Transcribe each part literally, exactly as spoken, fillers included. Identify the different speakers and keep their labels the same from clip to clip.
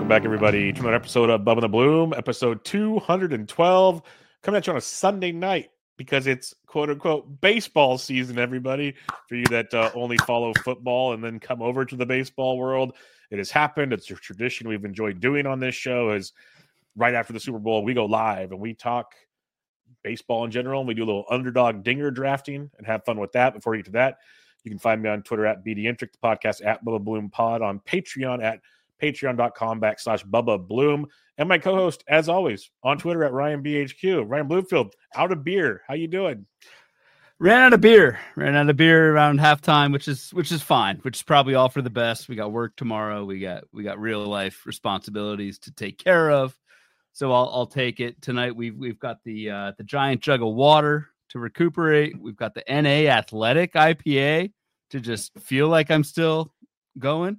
Speaker 1: Welcome back, everybody, to another episode of Bubba the Bloom, episode two hundred twelve, coming at you on a Sunday night because it's quote-unquote baseball season, everybody. For you that uh, only follow football and then come over to the baseball world, it has happened. It's a tradition we've enjoyed doing on this show is right after the Super Bowl, we go live and we talk baseball in general, and we do a little underdog dinger drafting and have fun with that. Before we get to that, you can find me on Twitter at BDintric, the podcast at Bubba Bloom Pod, on Patreon at patreon.com backslash Bubba Bloom, and my co-host, as always, on Twitter at Ryan B H Q. Ryan Bloomfield, out of beer. How you doing?
Speaker 2: Ran out of beer. Ran out of beer around halftime, which is which is fine, which is probably all for the best. We got work tomorrow. We got we got real life responsibilities to take care of. So I'll I'll take it. Tonight we've we've got the uh, the giant jug of water to recuperate. We've got the N A Athletic I P A to just feel like I'm still going.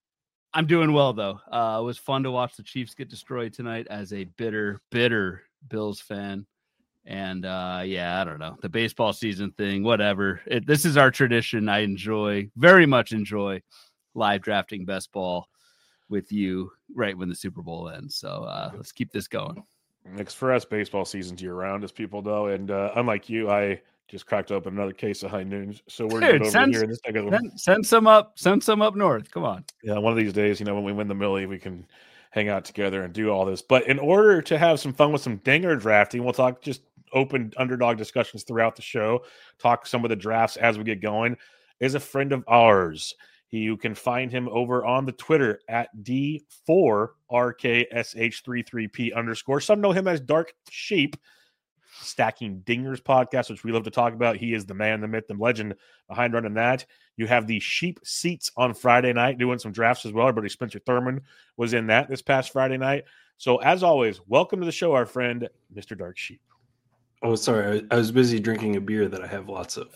Speaker 2: I'm doing well, though. Uh, it was fun to watch the Chiefs get destroyed tonight as a bitter, bitter Bills fan. And, uh, yeah, I don't know. The baseball season thing, whatever. It, this is our tradition. I enjoy, very much enjoy live drafting best ball with you right when the Super Bowl ends. So uh, let's keep this going.
Speaker 1: Next for us, baseball season's year-round, as people know. And uh, unlike you, I just cracked open another case of high noons. So we're
Speaker 2: Dude,
Speaker 1: over
Speaker 2: send,
Speaker 1: here in this send,
Speaker 2: send some up. Send some up north. Come on.
Speaker 1: Yeah, one of these days, you know, when we win the Millie, we can hang out together and do all this. But in order to have some fun with some dinger drafting, we'll talk just open underdog discussions throughout the show, talk some of the drafts as we get going, is a friend of ours. He, you can find him over on the Twitter at D four R K S H thirty-three P underscore. Some know him as Dark Sheep. Stacking Dingers podcast, which we love to talk about. He is the man, the myth, the legend behind running that. You have the Sheep Seats on Friday night doing some drafts as well. Our buddy Spencer Thurman was in that this past Friday night. So as always, welcome to the show, our friend, Mister Dark Sheep.
Speaker 3: Oh, sorry. I was busy drinking a beer that I have lots of.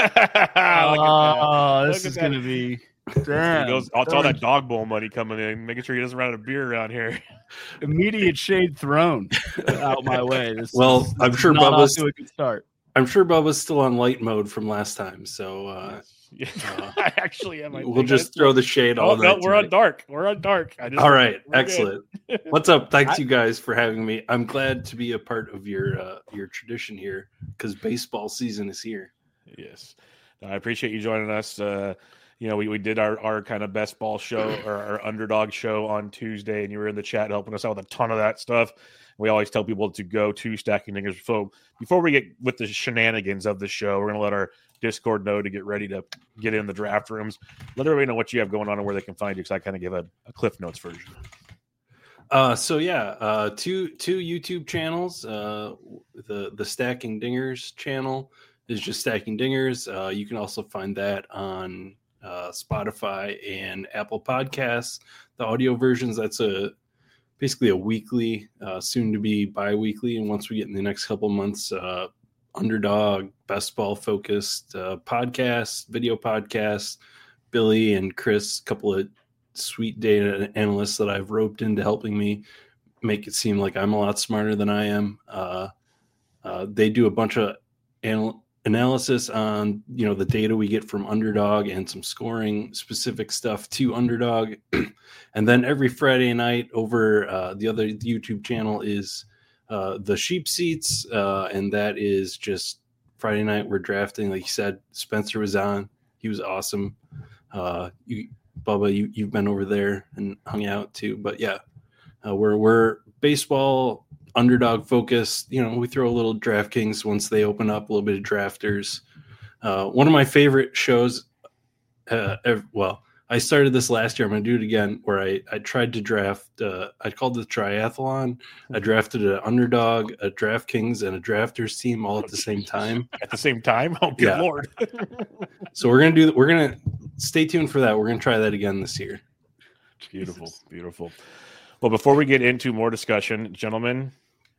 Speaker 2: Oh, this is going to be... Damn,
Speaker 1: he goes, it's all that dog bowl money coming in, making sure he doesn't run out of beer around here.
Speaker 2: Immediate shade thrown out my way. This
Speaker 3: well,
Speaker 2: is, this
Speaker 3: I'm sure Bubba's
Speaker 2: to a good start.
Speaker 3: I'm sure Bubba's still on light mode from last time, so uh,
Speaker 1: yeah. uh, I actually am. I
Speaker 3: we'll just throw the shade all
Speaker 1: oh,
Speaker 3: night.
Speaker 1: No, we're
Speaker 3: tonight.
Speaker 1: on dark. We're on dark. I just,
Speaker 3: all right,
Speaker 1: we're
Speaker 3: excellent. What's up? Thanks I, you guys for having me. I'm glad to be a part of your uh, your tradition here because baseball season is here.
Speaker 1: Yes, I appreciate you joining us. Uh, You know, we, we did our, our kind of best ball show or our underdog show on Tuesday, and you were in the chat helping us out with a ton of that stuff. We always tell people to go to Stacking Dingers. So before we get with the shenanigans of the show, we're going to let our Discord know to get ready to get in the draft rooms. Let everybody know what you have going on and where they can find you, because I kind of give a, a Cliff Notes version.
Speaker 3: Uh, so yeah, uh, two two YouTube channels. Uh, the the Stacking Dingers channel is just Stacking Dingers. Uh, you can also find that on uh Spotify and Apple Podcasts. The audio versions, that's a basically a weekly, uh soon to be bi-weekly, and once we get in the next couple months, uh underdog best ball focused uh podcast, video podcast. Billy and Chris, a couple of sweet data analysts that I've roped into helping me make it seem like I'm a lot smarter than I am. Uh, uh they do a bunch of anal- analysis on, you know, the data we get from Underdog and some scoring specific stuff to Underdog. And then every Friday night over uh, the other YouTube channel is uh, the Sheep Seats. Uh, and that is just Friday night. We're drafting, like you said, Spencer was on. He was awesome. Uh, you, Bubba, you, you've been over there and hung out too. But yeah, uh, we're, we're baseball Underdog focused. You know, we throw a little DraftKings once they open up, a little bit of drafters. Uh, one of my favorite shows, uh, ever, well, I started this last year. I'm going to do it again, where I, I tried to draft, uh, I called it the triathlon. I drafted an Underdog, a DraftKings, and a drafters team all at the same time.
Speaker 1: At the same time? Oh, good
Speaker 3: yeah.
Speaker 1: Lord.
Speaker 3: So we're going to do, we're going to stay tuned for that. We're going to try that again this year.
Speaker 1: Beautiful, beautiful. Well, before we get into more discussion, gentlemen,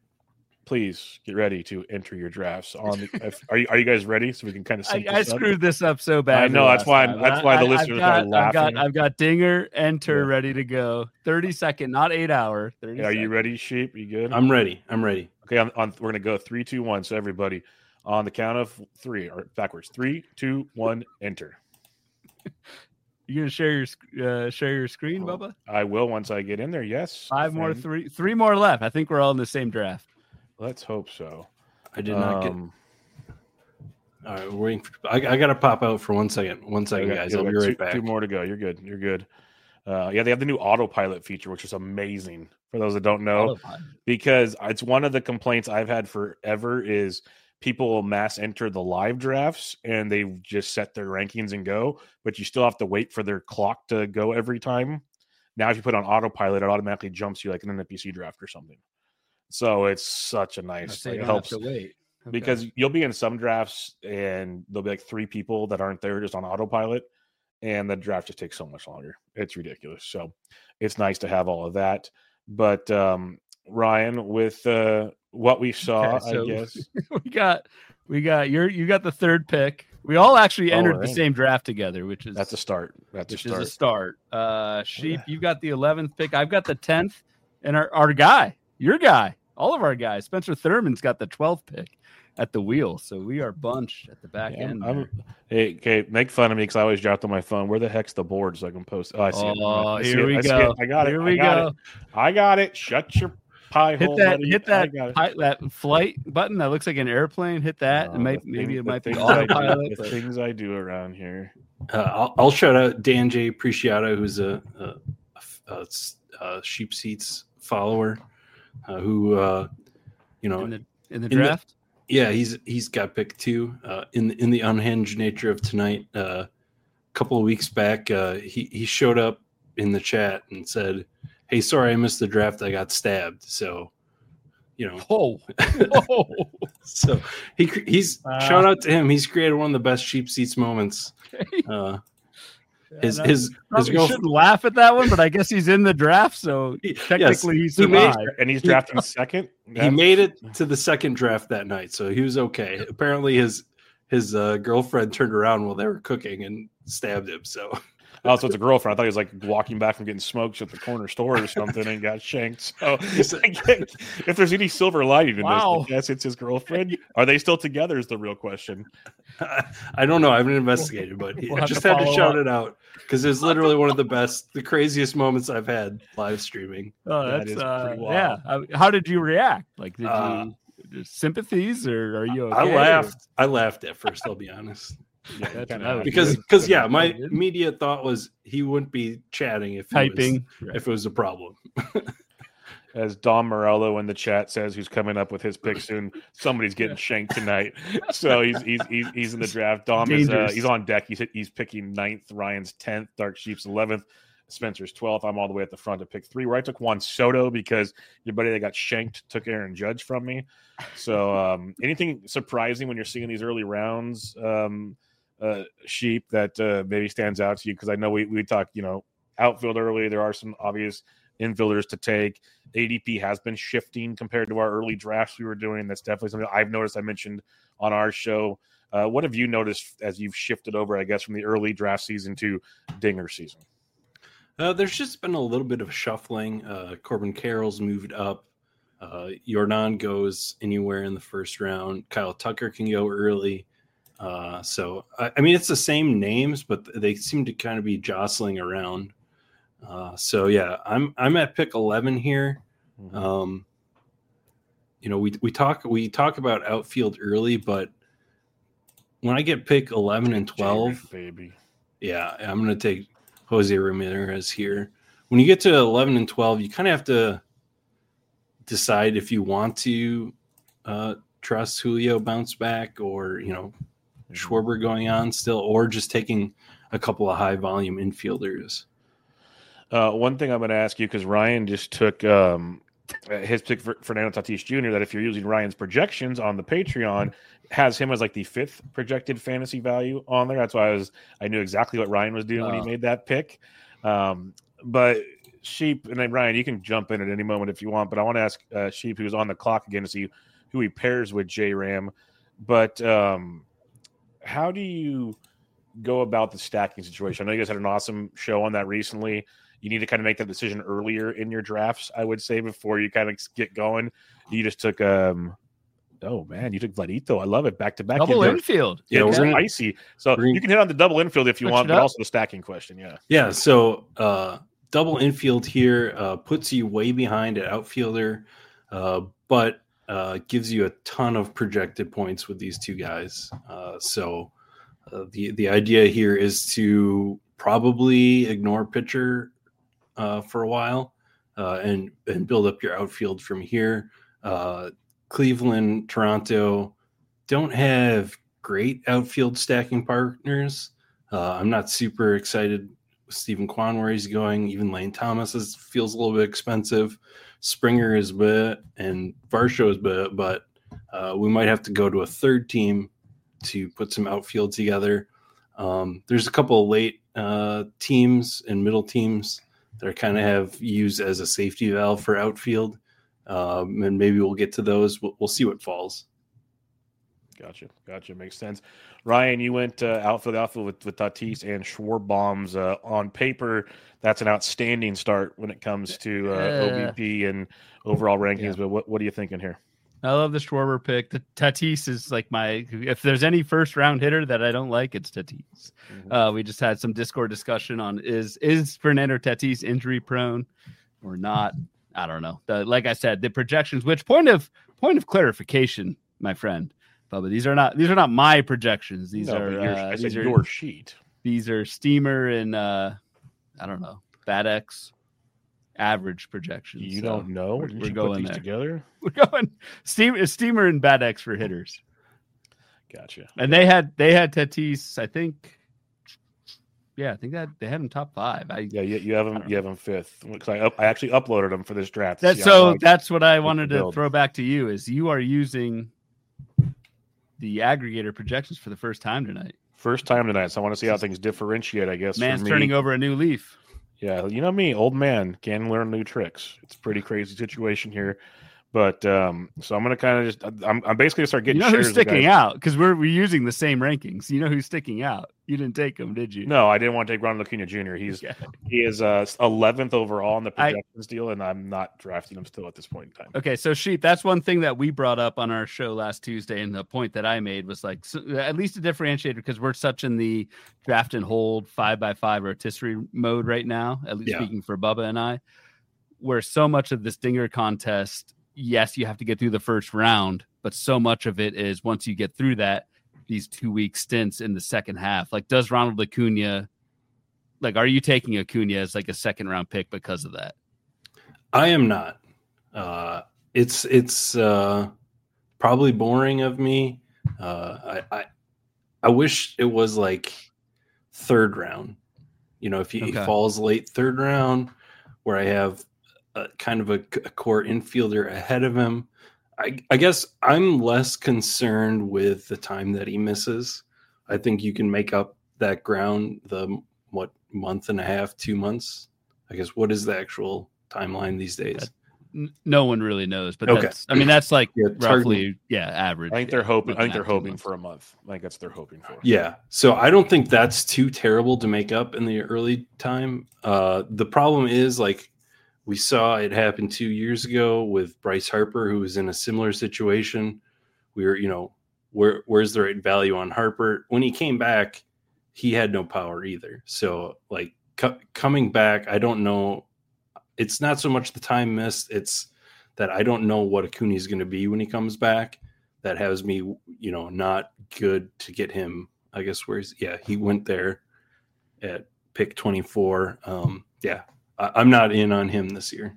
Speaker 1: please get ready to enter your drafts. On the, are you are you guys ready? So we can kind of.
Speaker 2: I, I screwed up? this up so bad.
Speaker 1: I know that's why. I'm, that's why the
Speaker 2: I,
Speaker 1: listeners
Speaker 2: got,
Speaker 1: are laughing.
Speaker 2: I've got, I've got Dinger enter
Speaker 1: yeah.
Speaker 2: ready to go. Thirty second, not eight hour. thirty
Speaker 1: yeah, are you
Speaker 2: second.
Speaker 1: ready, Sheep? You good?
Speaker 3: I'm ready. I'm ready.
Speaker 1: Okay, on, on, we're gonna go three, two, one. So everybody, on the count of three, or backwards. Three, two, one. Enter.
Speaker 2: You gonna share your sc- uh, share your screen,
Speaker 1: Well,
Speaker 2: Bubba?
Speaker 1: I will once I get in there. Yes.
Speaker 2: Five more,
Speaker 1: Thank-
Speaker 2: three, three more left. I think we're all in the same draft.
Speaker 1: Let's hope so.
Speaker 3: I did not get.
Speaker 1: Um,
Speaker 3: All right, we're waiting. For, I, I got to pop out for one second. One second,
Speaker 1: okay,
Speaker 3: guys.
Speaker 1: yeah,
Speaker 3: I'll
Speaker 1: we
Speaker 3: be
Speaker 1: got
Speaker 3: right
Speaker 1: two,
Speaker 3: back.
Speaker 1: Two more to go. You're good. You're good. Uh, yeah, they have the new autopilot feature, which is amazing for those that don't know,
Speaker 2: Autopilot.
Speaker 1: because it's one of the complaints I've had forever is people will mass enter the live drafts and they just set their rankings and go, but you still have to wait for their clock to go every time. Now, if you put on autopilot, it automatically jumps you like in an N P C draft or something. So it's such a nice,
Speaker 2: So
Speaker 1: like,
Speaker 2: you
Speaker 1: it
Speaker 2: don't
Speaker 1: helps
Speaker 2: have to wait. Okay.
Speaker 1: because you'll be in some drafts and there'll be like three people that aren't there just on autopilot, and the draft just takes so much longer. It's ridiculous. So it's nice to have all of that. But um, Ryan, with uh, what we saw,
Speaker 2: Okay, so
Speaker 1: I guess
Speaker 2: we got we got your you got the third pick. We all actually
Speaker 1: Oh,
Speaker 2: entered
Speaker 1: right.
Speaker 2: the same draft together, which is
Speaker 1: that's a start. That's a
Speaker 2: which
Speaker 1: start.
Speaker 2: is a start. Uh, Sheep, you got the eleventh pick. I've got the tenth, and our, our guy, your guy, all of our guys, Spencer Thurman's got the twelfth pick at the wheel. So we are bunched at the back
Speaker 1: Yeah,
Speaker 2: end.
Speaker 1: I'm, I'm, hey, okay, make fun of me because I always jot on my phone. Where the heck's the board so I can post? Oh, I see it.
Speaker 2: Oh,
Speaker 1: I see
Speaker 2: here
Speaker 1: it.
Speaker 2: we
Speaker 1: I see
Speaker 2: go.
Speaker 1: it. I got it.
Speaker 2: Here
Speaker 1: I
Speaker 2: we
Speaker 1: got
Speaker 2: go.
Speaker 1: it. I got it. Shut your pie
Speaker 2: Hit
Speaker 1: hole,
Speaker 2: that,
Speaker 1: buddy.
Speaker 2: hit
Speaker 1: I
Speaker 2: that,
Speaker 1: got it.
Speaker 2: pi- that flight button that looks like an airplane. Hit that,
Speaker 1: No,
Speaker 2: and might,
Speaker 1: the
Speaker 2: maybe
Speaker 1: thing-
Speaker 2: it
Speaker 1: the
Speaker 2: might be
Speaker 1: things I do-
Speaker 2: autopilot.
Speaker 1: The
Speaker 2: but-
Speaker 1: things I do around here.
Speaker 3: Uh, I'll, I'll shout out Dan J. Preciado, who's a, a, a, a Sheep Seats follower, uh, who uh, you know,
Speaker 2: in the in the
Speaker 3: in the-
Speaker 2: draft.
Speaker 3: yeah, he's he's got picked two. Uh, in in the unhinged nature of tonight, uh, a couple of weeks back, uh, he he showed up in the chat and said, "Hey, sorry I missed the draft. I got stabbed." So, you know,
Speaker 2: Oh, whoa.
Speaker 3: so he he's
Speaker 2: Wow.
Speaker 3: shout out to him. He's created one of the best Sheep Seats moments. Uh, his
Speaker 2: Yeah,
Speaker 3: his his
Speaker 2: probably
Speaker 3: girl.
Speaker 2: shouldn't laugh at that one, but I guess he's in the draft, so technically he
Speaker 3: he made-
Speaker 2: survived.
Speaker 1: And he's drafting second.
Speaker 3: He
Speaker 1: That's-
Speaker 3: made it to the second draft that night, so he was okay. Apparently, his his uh, girlfriend turned around while they were cooking and stabbed him. So,
Speaker 1: Oh, so it's a girlfriend. I thought he was like walking back from getting smoked at the corner store or something and got shanked. So if there's any silver lining in
Speaker 2: Wow.
Speaker 1: this, I guess it's his girlfriend. Are they still together? Is the real question.
Speaker 3: I don't know. I haven't investigated, but
Speaker 2: We'll
Speaker 3: I
Speaker 2: have
Speaker 3: just
Speaker 2: to
Speaker 3: had to
Speaker 2: follow
Speaker 3: shout
Speaker 2: up.
Speaker 3: it out because it's literally one of the best, the craziest moments I've had live streaming.
Speaker 2: Oh,
Speaker 1: That
Speaker 2: that's
Speaker 1: is
Speaker 2: uh,
Speaker 1: pretty
Speaker 2: yeah.
Speaker 1: wild.
Speaker 2: Uh, How did you react? Like, did
Speaker 3: Uh,
Speaker 2: you just sympathies, or are you okay?
Speaker 3: I
Speaker 2: or-
Speaker 3: laughed. I laughed at first. I'll be honest,
Speaker 1: Yeah,
Speaker 2: That's
Speaker 1: kinda
Speaker 2: what I was
Speaker 3: because
Speaker 2: good.
Speaker 3: because yeah, my
Speaker 2: Good.
Speaker 3: immediate thought was he wouldn't be chatting if he
Speaker 2: Typing.
Speaker 3: was, if it was a problem.
Speaker 1: As Dom Morello in the chat says, who's coming up with his pick soon. Somebody's getting shanked tonight, so he's he's he's, he's in the draft. Dom is uh,
Speaker 2: Dangerous.
Speaker 1: he's on deck. He's he's picking ninth. Ryan's tenth. Dark Sheep's eleventh. Spencer's twelfth. I'm all the way at the front to pick three. Where I took Juan Soto because your buddy that got shanked took Aaron Judge from me. So um, anything surprising when you're seeing these early rounds, um, uh, Sheep, that uh, maybe stands out to you? Because I know we we talked, you know, outfield early. There are some obvious infielders to take. A D P has been shifting compared to our early drafts we were doing. That's definitely something I've noticed. I mentioned on our show. Uh, what have you noticed as you've shifted over, I guess, from the early draft season to Dinger season?
Speaker 3: Uh, there's just been a little bit of shuffling. Uh, Corbin Carroll's moved up. Uh, Yordan goes anywhere in the first round. Kyle Tucker can go early. Uh, so, I, I mean, it's the same names, but they seem to kind of be jostling around. Uh, so, yeah, I'm I'm at pick eleven here.
Speaker 1: Mm-hmm.
Speaker 3: Um, you know, we we talk we talk about outfield early, but when I get pick eleven and twelve,
Speaker 1: baby.
Speaker 3: yeah, I'm going to take Jose Ramirez here. When you get to eleven and twelve, you kind of have to decide if you want to uh, trust Julio bounce back or, you know, Schwarber going on still, or just taking a couple of high volume infielders.
Speaker 1: Uh, one thing I'm going to ask you, because Ryan just took um, his pick for Fernando Tatis Junior, that if you're using Ryan's projections on the Patreon, has him as like the fifth projected fantasy value on there. That's why I was I knew exactly what Ryan was doing when he
Speaker 2: Wow.
Speaker 1: made that pick. Um, but Sheep, and then Ryan, you can jump in at any moment if you want, but I want to ask uh, Sheep, who's on the clock again, to see who he pairs with J Ram. But um, how do you go about the stacking situation? I know you guys had an awesome show on that recently. You need to kind of make that decision earlier in your drafts, I would say, before you kind of get going. You just took um, Oh man, you took Vladito. I love it. Back to back.
Speaker 2: Double infield.
Speaker 1: Yeah,
Speaker 3: we're
Speaker 1: it's
Speaker 3: gonna-
Speaker 1: icy. So
Speaker 3: we're gonna-
Speaker 1: you can hit on the double infield if you
Speaker 2: Switch
Speaker 1: want,
Speaker 2: it
Speaker 1: but
Speaker 2: up.
Speaker 1: also the stacking question. Yeah.
Speaker 3: Yeah, so uh, double infield here uh, puts you way behind at outfielder, uh, but uh, gives you a ton of projected points with these two guys. Uh, so uh, the the idea here is to probably ignore pitcher uh, for a while uh, and and build up your outfield from here. Uh, Cleveland, Toronto don't have great outfield stacking partners. Uh, I'm not super excited with Stephen Kwan where he's going. Even Lane Thomas is, feels a little bit expensive. Springer is a bit, and Varsho is a bit, but uh, we might have to go to a third team to put some outfield together. Um, there's a couple of late uh, teams and middle teams that I kind of have used as a safety valve for outfield, um, and maybe we'll get to those. We'll, we'll see what falls.
Speaker 1: Gotcha. Gotcha. Makes sense. Ryan, you went uh, outfield, outfield with, with Tatis and Schwarbaum's. Uh, on paper, that's an outstanding start when it comes to uh,
Speaker 2: Uh,
Speaker 1: O B P and overall rankings.
Speaker 2: yeah.
Speaker 1: But what, what are you thinking here?
Speaker 2: I love the Schwarber pick. The Tatis is like my. If there's any first round hitter that I don't like, it's Tatis.
Speaker 1: Mhm.
Speaker 2: Uh, we just had some Discord discussion on is is Fernando Tatis injury prone or not? I don't know. The, like I said, the projections. Which point of point of clarification, my friend Bubba? These are not these are not my projections. These
Speaker 1: No,
Speaker 2: are
Speaker 1: but your-
Speaker 2: uh,
Speaker 1: I
Speaker 2: these
Speaker 1: said
Speaker 2: are
Speaker 1: your sheet.
Speaker 2: these are Steamer and uh, I don't know BATX average projections.
Speaker 1: You
Speaker 2: So
Speaker 1: don't know?
Speaker 2: We're,
Speaker 1: Didn't
Speaker 2: we're
Speaker 1: you put
Speaker 2: going
Speaker 1: these
Speaker 2: there.
Speaker 1: together?
Speaker 2: We're going Steamer, Steamer and BATX for hitters.
Speaker 1: Gotcha.
Speaker 2: And they had they had Tatis, I think. Yeah, I think that they had him top five. I
Speaker 1: Yeah, you, you have
Speaker 2: I
Speaker 1: him.
Speaker 2: don't
Speaker 1: You have him fifth. Because I, up, I actually uploaded them for this draft. to
Speaker 2: that
Speaker 1: see how
Speaker 2: so
Speaker 1: I like-
Speaker 2: that's what I
Speaker 1: the
Speaker 2: wanted to
Speaker 1: build.
Speaker 2: throw back to you is you are using the aggregator projections for the first time tonight.
Speaker 1: First time tonight, so I want to see how things differentiate. I guess
Speaker 2: Man's
Speaker 1: for me.
Speaker 2: turning over a new leaf.
Speaker 1: Yeah, you know me, old man, can learn new tricks. It's a pretty crazy situation here, but um, so I'm gonna kind of just, I'm, I'm basically gonna start
Speaker 2: You
Speaker 1: getting.
Speaker 2: know who's
Speaker 1: shares of
Speaker 2: sticking
Speaker 1: guys.
Speaker 2: out because we're we're using the same rankings. You know who's sticking out. You didn't take him, did you?
Speaker 1: No, I didn't want to take Ronald Acuna Junior He's
Speaker 2: Okay.
Speaker 1: he is uh eleventh overall in the
Speaker 2: I-
Speaker 1: projections deal, and I'm not drafting him still at this point in time.
Speaker 2: Okay, so Sheep, that's one thing that we brought up on our show last Tuesday, and the point that I made was like so, at least a differentiator because we're such in the draft and hold five by five rotisserie mode right now. At least
Speaker 3: Yeah.
Speaker 2: speaking for Bubba and I, where so much of this Dinger contest, yes, you have to get through the first round, but so much of it is once you get through that, these two week stints in the second half. Like, does Ronald Acuna, like, are you taking Acuna as like a second round pick because of that?
Speaker 3: I am not. Uh, it's it's uh, probably boring of me. Uh, I, I I wish it was like third round. You know, if he, he
Speaker 2: Okay.
Speaker 3: falls late third round, where I have a, kind of a, a core infielder ahead of him. I, I guess I'm less concerned with the time that he misses. I think you can make up that ground the what month and a half, two months. I guess what is the actual timeline these days?
Speaker 2: N- No one really knows, but
Speaker 3: Okay.
Speaker 2: that's, I mean, that's like
Speaker 3: Yeah, it's hard to-
Speaker 2: roughly, yeah, average.
Speaker 1: I think
Speaker 2: yeah,
Speaker 1: they're hoping. I
Speaker 2: looking
Speaker 1: think they're
Speaker 2: at two
Speaker 1: hoping
Speaker 2: months.
Speaker 1: for a month. I think that's what they're hoping for.
Speaker 3: Yeah. So I don't think that's too terrible to make up in the early time. Uh, the problem is like we saw it happen two years ago with Bryce Harper, who was in a similar situation. We were, you know, where where's the right value on Harper? When he came back, he had no power either. So like co- coming back, I don't know. It's not so much the time missed. It's that I don't know what Acuna is going to be when he comes back. That has me, you know, not good to get him. I guess where's yeah, he went there at pick twenty-four. Um, yeah, I, I'm not in on him this year.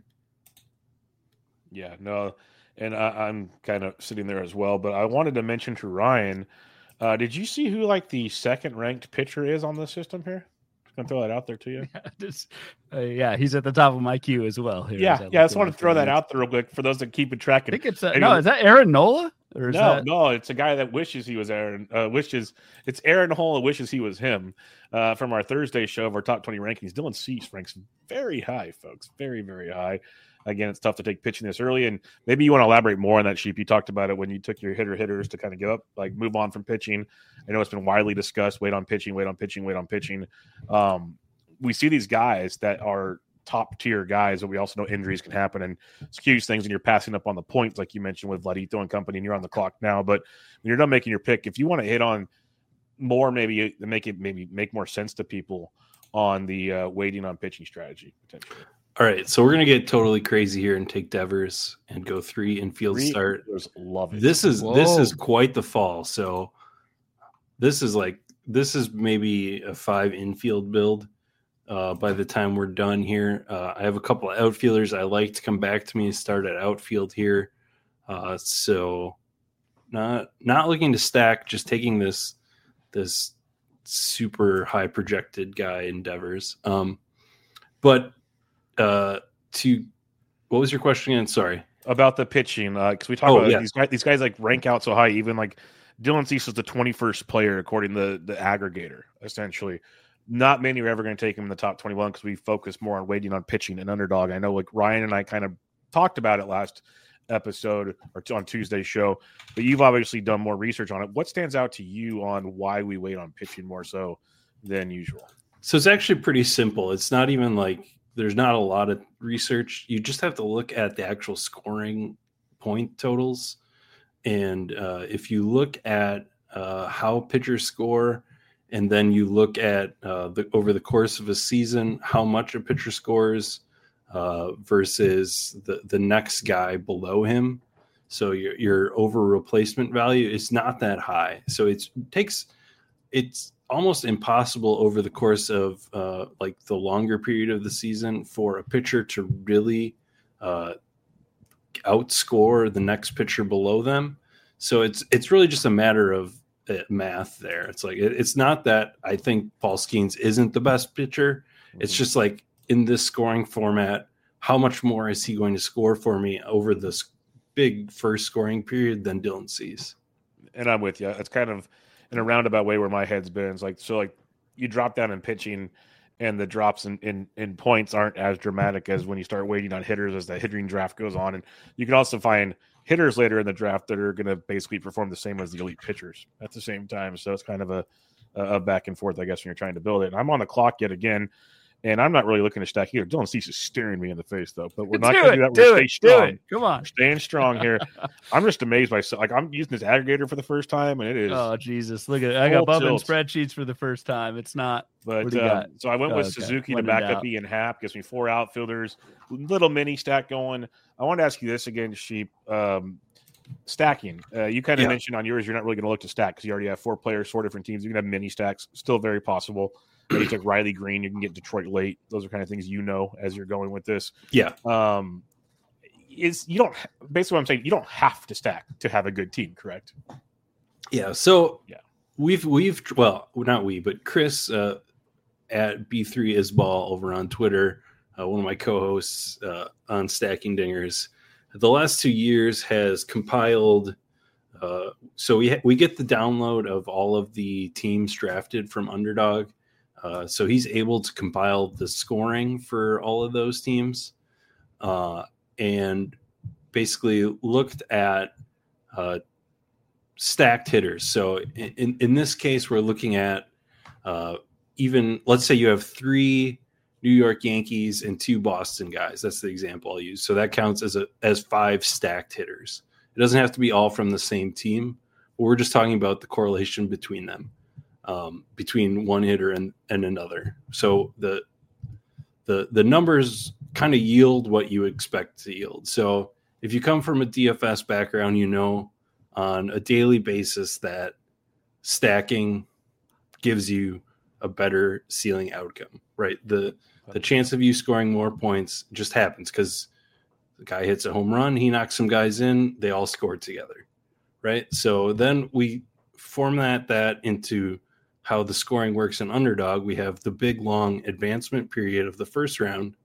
Speaker 1: Yeah, no, and I, I'm kind of sitting there as well. But I wanted to mention to Ryan, uh, did you see who like the second ranked pitcher is on the system here? Just gonna throw that out there to you.
Speaker 2: Yeah, just, uh, yeah, he's at the top of my queue as well. Here,
Speaker 1: Yeah,
Speaker 2: as I
Speaker 1: yeah. I
Speaker 2: look
Speaker 1: just
Speaker 2: at
Speaker 1: wanted
Speaker 2: my
Speaker 1: to throw that
Speaker 2: comments.
Speaker 1: out there real quick for those that keep it track.
Speaker 2: I think it's uh,
Speaker 1: Maybe
Speaker 2: no,
Speaker 1: we'll-
Speaker 2: is that Aaron Nola? Or is
Speaker 1: No,
Speaker 2: that,
Speaker 1: no, it's a guy that wishes he was Aaron. Uh, wishes it's Aaron Hall and wishes he was him. Uh, from our Thursday show of our top twenty rankings, Dylan Cease ranks very high, folks. Very, very high. Again, it's tough to take pitching this early, and maybe you want to elaborate more on that, Sheep. You talked about it when you took your hitter hitters to kind of give up, like move on from pitching. I know it's been widely discussed. Wait on pitching. Wait on pitching. Wait on pitching. Um, we see these guys that are top tier guys, but we also know injuries can happen and skews things, and you're passing up on the points, like you mentioned with Vladito and company, and you're on the clock now. But when you're done making your pick, if you want to hit on more, maybe make it maybe make more sense to people on the uh, waiting on pitching strategy potentially.
Speaker 3: All right, so we're gonna get totally crazy here and take Devers and go three infield
Speaker 1: Three
Speaker 3: start.
Speaker 1: Love it.
Speaker 3: This is
Speaker 2: Whoa.
Speaker 3: this is quite the fall. So this is like this is maybe a five infield build. Uh, by the time we're done here, uh, I have a couple of outfielders I like to come back to me and start at outfield here. Uh, so not not looking to stack, just taking this this super high projected guy in Devers. Um, but uh, to what was your question again? Sorry.
Speaker 1: About the pitching, because uh, we talk
Speaker 3: Oh,
Speaker 1: about
Speaker 3: yeah.
Speaker 1: these guys. These guys like rank out so high. Even like Dylan Cease is the twenty-first player according to the, the aggregator. Essentially, not many are ever going to take him in the top twenty-one because we focus more on waiting on pitching and underdog. I know like Ryan and I kind of talked about it last episode or t- on Tuesday's show, but you've obviously done more research on it. What stands out to you on why we wait on pitching more so than usual?
Speaker 3: So it's actually pretty simple. It's not even like there's not a lot of research. You just have to look at the actual scoring point totals. And uh, if you look at uh, how pitchers score, and then you look at uh, the over the course of a season, how much a pitcher scores uh, versus the, the next guy below him. So your, your over replacement value is not that high. So it's, it takes, it's almost impossible over the course of uh, like the longer period of the season for a pitcher to really uh, outscore the next pitcher below them. So it's it's really just a matter of uh, math there. It's like it, it's not that I think Paul Skeens isn't the best pitcher. Mm-hmm. It's just like in this scoring format, how much more is he going to score for me over this big first scoring period than Dylan Cease?
Speaker 1: And I'm with you. It's kind of in a roundabout way where my head's been. It's like, so like you drop down in pitching and the drops in, in, in points aren't as dramatic as when you start waiting on hitters as the hitting draft goes on. And you can also find hitters later in the draft that are going to basically perform the same as the elite pitchers at the same time. So it's kind of a, a back and forth, I guess, when you're trying to build it. And I'm on the clock yet again, and I'm not really looking to stack either. Dylan Cease is staring me in the face, though. But we're not going to do that. We're going to stay strong.
Speaker 2: Come on.
Speaker 1: We're staying strong here. I'm just amazed by, like, I'm using this aggregator for the first time, and it is.
Speaker 2: Oh, Jesus. Look at it. I got bumping spreadsheets for the first time. It's not.
Speaker 1: But uh, so I went
Speaker 2: oh,
Speaker 1: with
Speaker 2: okay.
Speaker 1: Suzuki
Speaker 2: When
Speaker 1: to back
Speaker 2: in
Speaker 1: up Ian Happ. Gives me four outfielders. Little mini stack going. I wanted to ask you this again, Sheep. Um, stacking. Uh, you kind of
Speaker 3: yeah.
Speaker 1: mentioned on yours, you're not really going to look to stack because you already have four players, four different teams. You can have mini stacks. Still very possible. You took Riley Green. You can get Detroit late. Those are kind of things you know as you're going with this.
Speaker 3: Yeah.
Speaker 1: Um, is you don't basically what I'm saying. You don't have to stack to have a good team, correct?
Speaker 3: Yeah. So
Speaker 1: yeah,
Speaker 3: we've we've well not we but Chris uh, at B three is ball over on Twitter, uh, one of my co-hosts uh, on Stacking Dingers, the last two years has compiled. Uh, so we ha- we get the download of all of the teams drafted from Underdog. Uh, so he's able to compile the scoring for all of those teams uh, and basically looked at uh, stacked hitters. So in, in this case, we're looking at uh, even, let's say you have three New York Yankees and two Boston guys. That's the example I'll use. So that counts as a as five stacked hitters. It doesn't have to be all from the same team. We're just talking about the correlation between them. Um, between one hitter and, and another. So the the the numbers kind of yield what you expect to yield. So if you come from a D F S background, you know on a daily basis that stacking gives you a better ceiling outcome, right? The the chance of you scoring more points just happens because the guy hits a home run, he knocks some guys in, they all scored together, right? So then we format that into how the scoring works in Underdog. We have the big, long advancement period of the first round.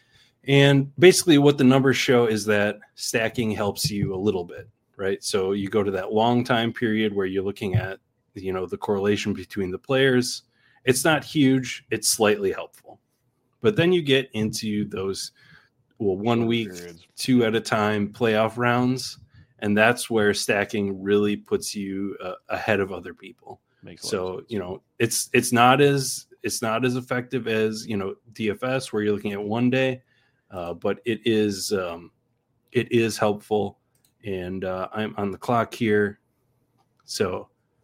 Speaker 3: And basically what the numbers show is that stacking helps you a little bit, right? So you go to that long time period where you're looking at, you know, the correlation between the players. It's not huge. It's slightly helpful. But then you get into those, well, one week, two at a time playoff rounds. And that's where stacking really puts you uh, ahead of other people. Makes so, you know, it's it's not as it's not as effective as, you know, D F S where you're looking at one day, uh, but it is um, it is helpful. And uh, I'm on the clock here, so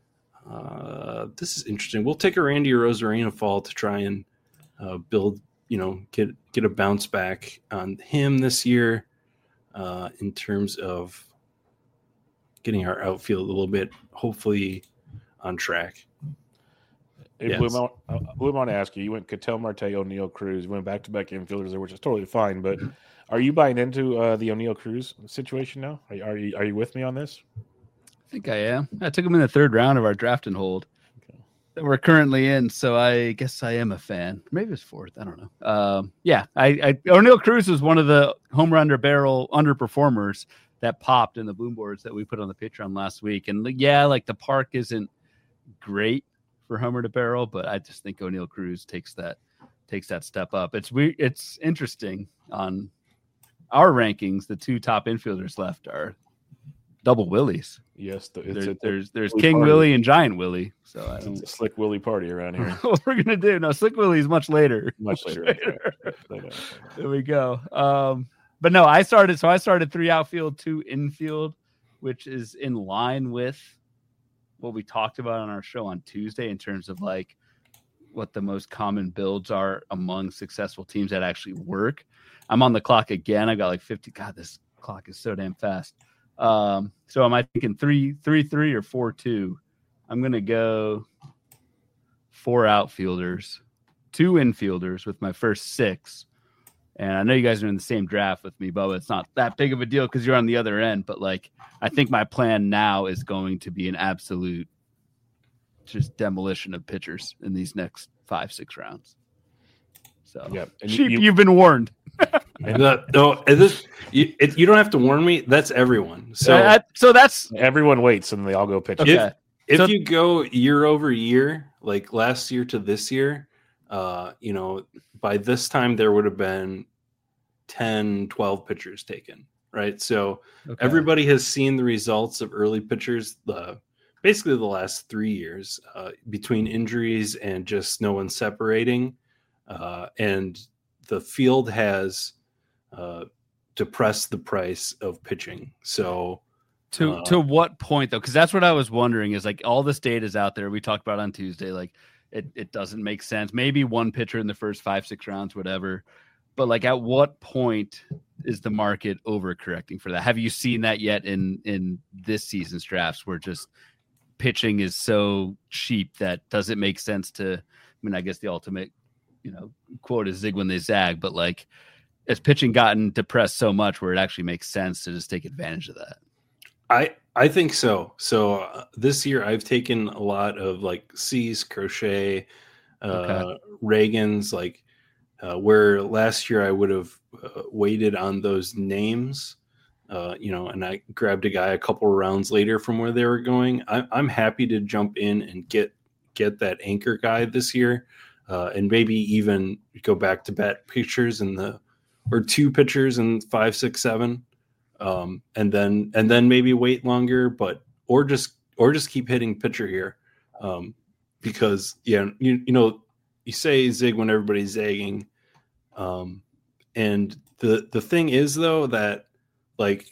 Speaker 3: uh, this is interesting. We'll take a Randy Rosarina fall to try and uh, build, you know, get get a bounce back on him this year uh, in terms of getting our outfield a little bit, hopefully, on track.
Speaker 1: Hey,
Speaker 3: Yes.
Speaker 1: Bloom, I, I want to ask you. You went Ketel Marte, O'Neill Cruz. You went back to back infielders there, which is totally fine. But are you buying into uh, the O'Neill Cruz situation now? Are, are you are you with me on this?
Speaker 2: I think I am. I took him in the third round of our draft and hold
Speaker 1: Okay.
Speaker 2: that we're currently in, so I guess I am a fan. Maybe it's fourth. I don't know. Um, yeah, I, I O'Neill Cruz was one of the home run under barrel underperformers that popped in the boom boards that we put on the Patreon last week. And yeah, like the park isn't great for homer to barrel, but I just think O'Neill Cruz takes that takes that step up. It's we it's interesting on our rankings. The two top infielders left are double Willies.
Speaker 1: Yes, the, it's,
Speaker 2: There,
Speaker 1: it's,
Speaker 2: there's there's
Speaker 1: Willie
Speaker 2: King
Speaker 1: party.
Speaker 2: Willie and Giant Willie. So I
Speaker 1: it's
Speaker 2: don't
Speaker 1: a slick Willie party around here.
Speaker 2: what we're gonna do. No, Slick Willie's much later.
Speaker 1: Much later. Okay. I know.
Speaker 2: There we go. Um, but no, I started. So I started three outfield, two infield, which is in line with what we talked about on our show on Tuesday in terms of like what the most common builds are among successful teams that actually work. I'm on the clock again. I got like fifty. God, this clock is so damn fast. Um, so am I thinking three, three, three or four, two? I'm going to go four outfielders, two infielders with my first six. And I know you guys are in the same draft with me, Bubba. It's not that big of a deal because you're on the other end. But like, I think my plan now is going to be an absolute just demolition of pitchers in these next five, six rounds. So
Speaker 1: Yeah, and
Speaker 2: Sheep,
Speaker 1: you-
Speaker 2: you've been warned.
Speaker 3: And that, no, and this, you, it, you don't have to warn me. That's everyone. So
Speaker 2: So, uh, so that's
Speaker 1: Everyone waits and they all go pitch.
Speaker 2: okay.
Speaker 3: if
Speaker 2: so-
Speaker 3: you go year over year, like last year to this year, uh, you know, by this time there would have been ten, twelve pitchers taken, right? So
Speaker 2: Okay.
Speaker 3: everybody has seen the results of early pitchers, the basically the last three years uh, between injuries and just no one separating. Uh, and the field has uh, depressed the price of pitching. So
Speaker 2: To
Speaker 3: Uh,
Speaker 2: to what point though? Because that's what I was wondering. Is like all this data is out there. We talked about it on Tuesday. Like it it doesn't make sense. Maybe one pitcher in the first five six rounds, whatever. But like, at what point is the market overcorrecting for that? Have you seen that yet in in this season's drafts, where just pitching is so cheap that does it make sense to? I mean, I guess the ultimate, you know, quote is zig when they zag. But like, has pitching gotten depressed so much where it actually makes sense to just take advantage of that?
Speaker 3: I I think so. So uh, this year I've taken a lot of like C's, Crochet, uh,
Speaker 2: Okay.
Speaker 3: Reagan's, like uh, where last year I would have uh, waited on those names, uh, you know, and I grabbed a guy a couple rounds later from where they were going. I, I'm happy to jump in and get get that anchor guy this year, uh, and maybe even go back to back pitchers in the or two pitchers in five, six, seven. Um, and then and then maybe wait longer, but or just or just keep hitting pitcher here, um, because yeah, you you know you say zig when everybody's zagging, um, and the the thing is though that like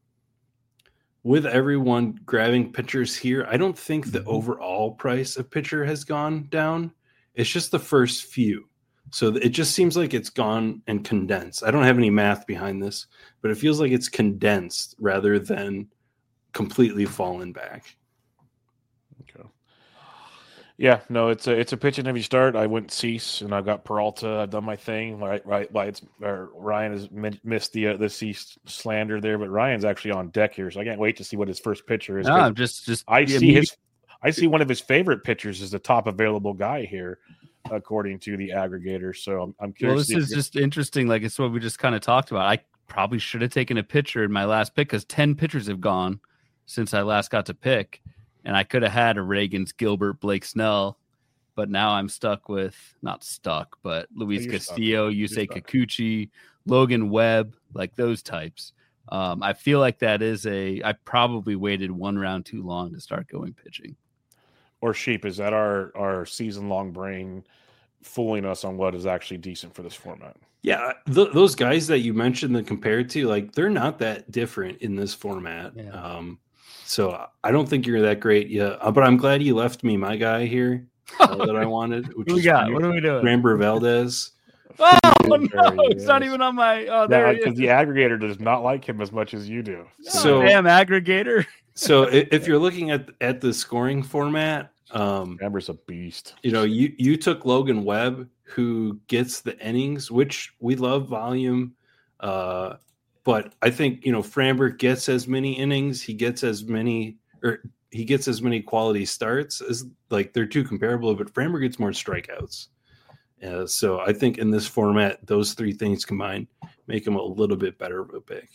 Speaker 3: with everyone grabbing pitchers here, I don't think the overall price of pitcher has gone down. It's just the first few. So it just seems like it's gone and condensed. I don't have any math behind this, but it feels like it's condensed rather than completely fallen back.
Speaker 1: Okay. Yeah, no, it's a it's a pitch and heavy start. I went Cease and I've got Peralta. I've done my thing. Right, right. Why it's or Ryan has mi- missed the uh, the Cease slander there, but Ryan's actually on deck here, so I can't wait to see what his first pitcher is.
Speaker 2: No,
Speaker 1: 'cause
Speaker 2: I'm just just
Speaker 1: I
Speaker 2: the
Speaker 1: see
Speaker 2: immediate-
Speaker 1: his. I see one of his favorite pitchers is the top available guy here, according to the aggregator. So I'm, I'm
Speaker 2: Well,
Speaker 1: curious.
Speaker 2: this
Speaker 1: to
Speaker 2: is
Speaker 1: see-
Speaker 2: just interesting. Like, it's what we just kind of talked about. I probably should have taken a pitcher in my last pick because ten pitchers have gone since I last got to pick, and I could have had a Reagan's, Gilbert, Blake Snell, but now I'm stuck with not stuck, but Luis
Speaker 1: you're stuck.
Speaker 2: Castillo,
Speaker 1: You're
Speaker 2: Yusei
Speaker 1: stuck.
Speaker 2: Kikuchi, Logan Webb, like those types. Um, I feel like that is a. I probably waited one round too long to start going pitching.
Speaker 1: or Sheep, is that our our season long brain fooling us on what is actually decent for this format.
Speaker 3: Yeah, th- those guys that you mentioned that compared to, like, they're not that different in this format.
Speaker 2: Yeah.
Speaker 3: Um, so I don't think you're that great yet. Uh, but I'm glad you left me my guy here uh, that I wanted. Which
Speaker 2: What do we
Speaker 3: is
Speaker 2: got? What are we doing?
Speaker 3: Ramber Valdez.
Speaker 2: Oh no,
Speaker 1: There he
Speaker 2: it's not
Speaker 1: is.
Speaker 2: even on my. Oh, there he
Speaker 1: Because
Speaker 2: is.
Speaker 1: the aggregator does not like him as much as you do.
Speaker 3: So-
Speaker 2: Oh, damn aggregator.
Speaker 3: So i- if you're looking at at the scoring format, um,
Speaker 1: Amber's a beast.
Speaker 3: you know, you you took Logan Webb, who gets the innings, which we love volume. Uh, but I think, you know, Framber gets as many innings, he gets as many, or he gets as many quality starts as, like, they're too comparable, but Framber gets more strikeouts. Uh, so I think in this format, those three things combined make him a little bit better of a pick.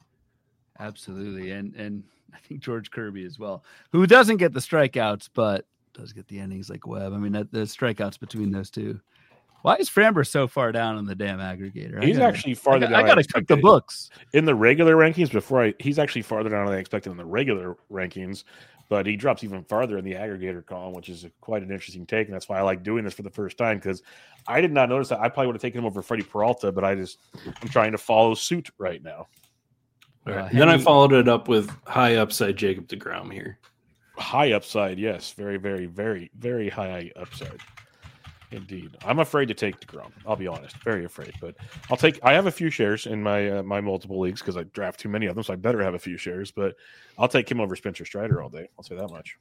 Speaker 2: Absolutely, and and I think George Kirby as well, who doesn't get the strikeouts but does get the innings like Webb. I mean, that, the strikeouts between those two. Why is Framber so far down on the damn aggregator? I
Speaker 1: He's
Speaker 2: gotta-
Speaker 1: actually farther
Speaker 2: I,
Speaker 1: down.
Speaker 2: I got to cook the
Speaker 1: expected.
Speaker 2: books.
Speaker 1: In the regular rankings before I he's actually farther down than I expected in the regular rankings, but he drops even farther in the aggregator column, which is a, quite an interesting take, and that's why I like doing this for the first time, because I did not notice that. I probably would have taken him over Freddie Peralta, but I just I'm trying to follow suit right now.
Speaker 3: All
Speaker 2: Uh,
Speaker 3: right. And then I
Speaker 2: Henry-
Speaker 3: followed it up with high upside Jacob deGrom here.
Speaker 1: High upside, yes, very, very, very, very high upside. Indeed, I'm afraid to take DeGrom. I'll be honest, very afraid. But I'll take. I have a few shares in my uh, my multiple leagues because I draft too many of them, so I better have a few shares. But I'll take him over Spencer Strider all day. I'll say that much.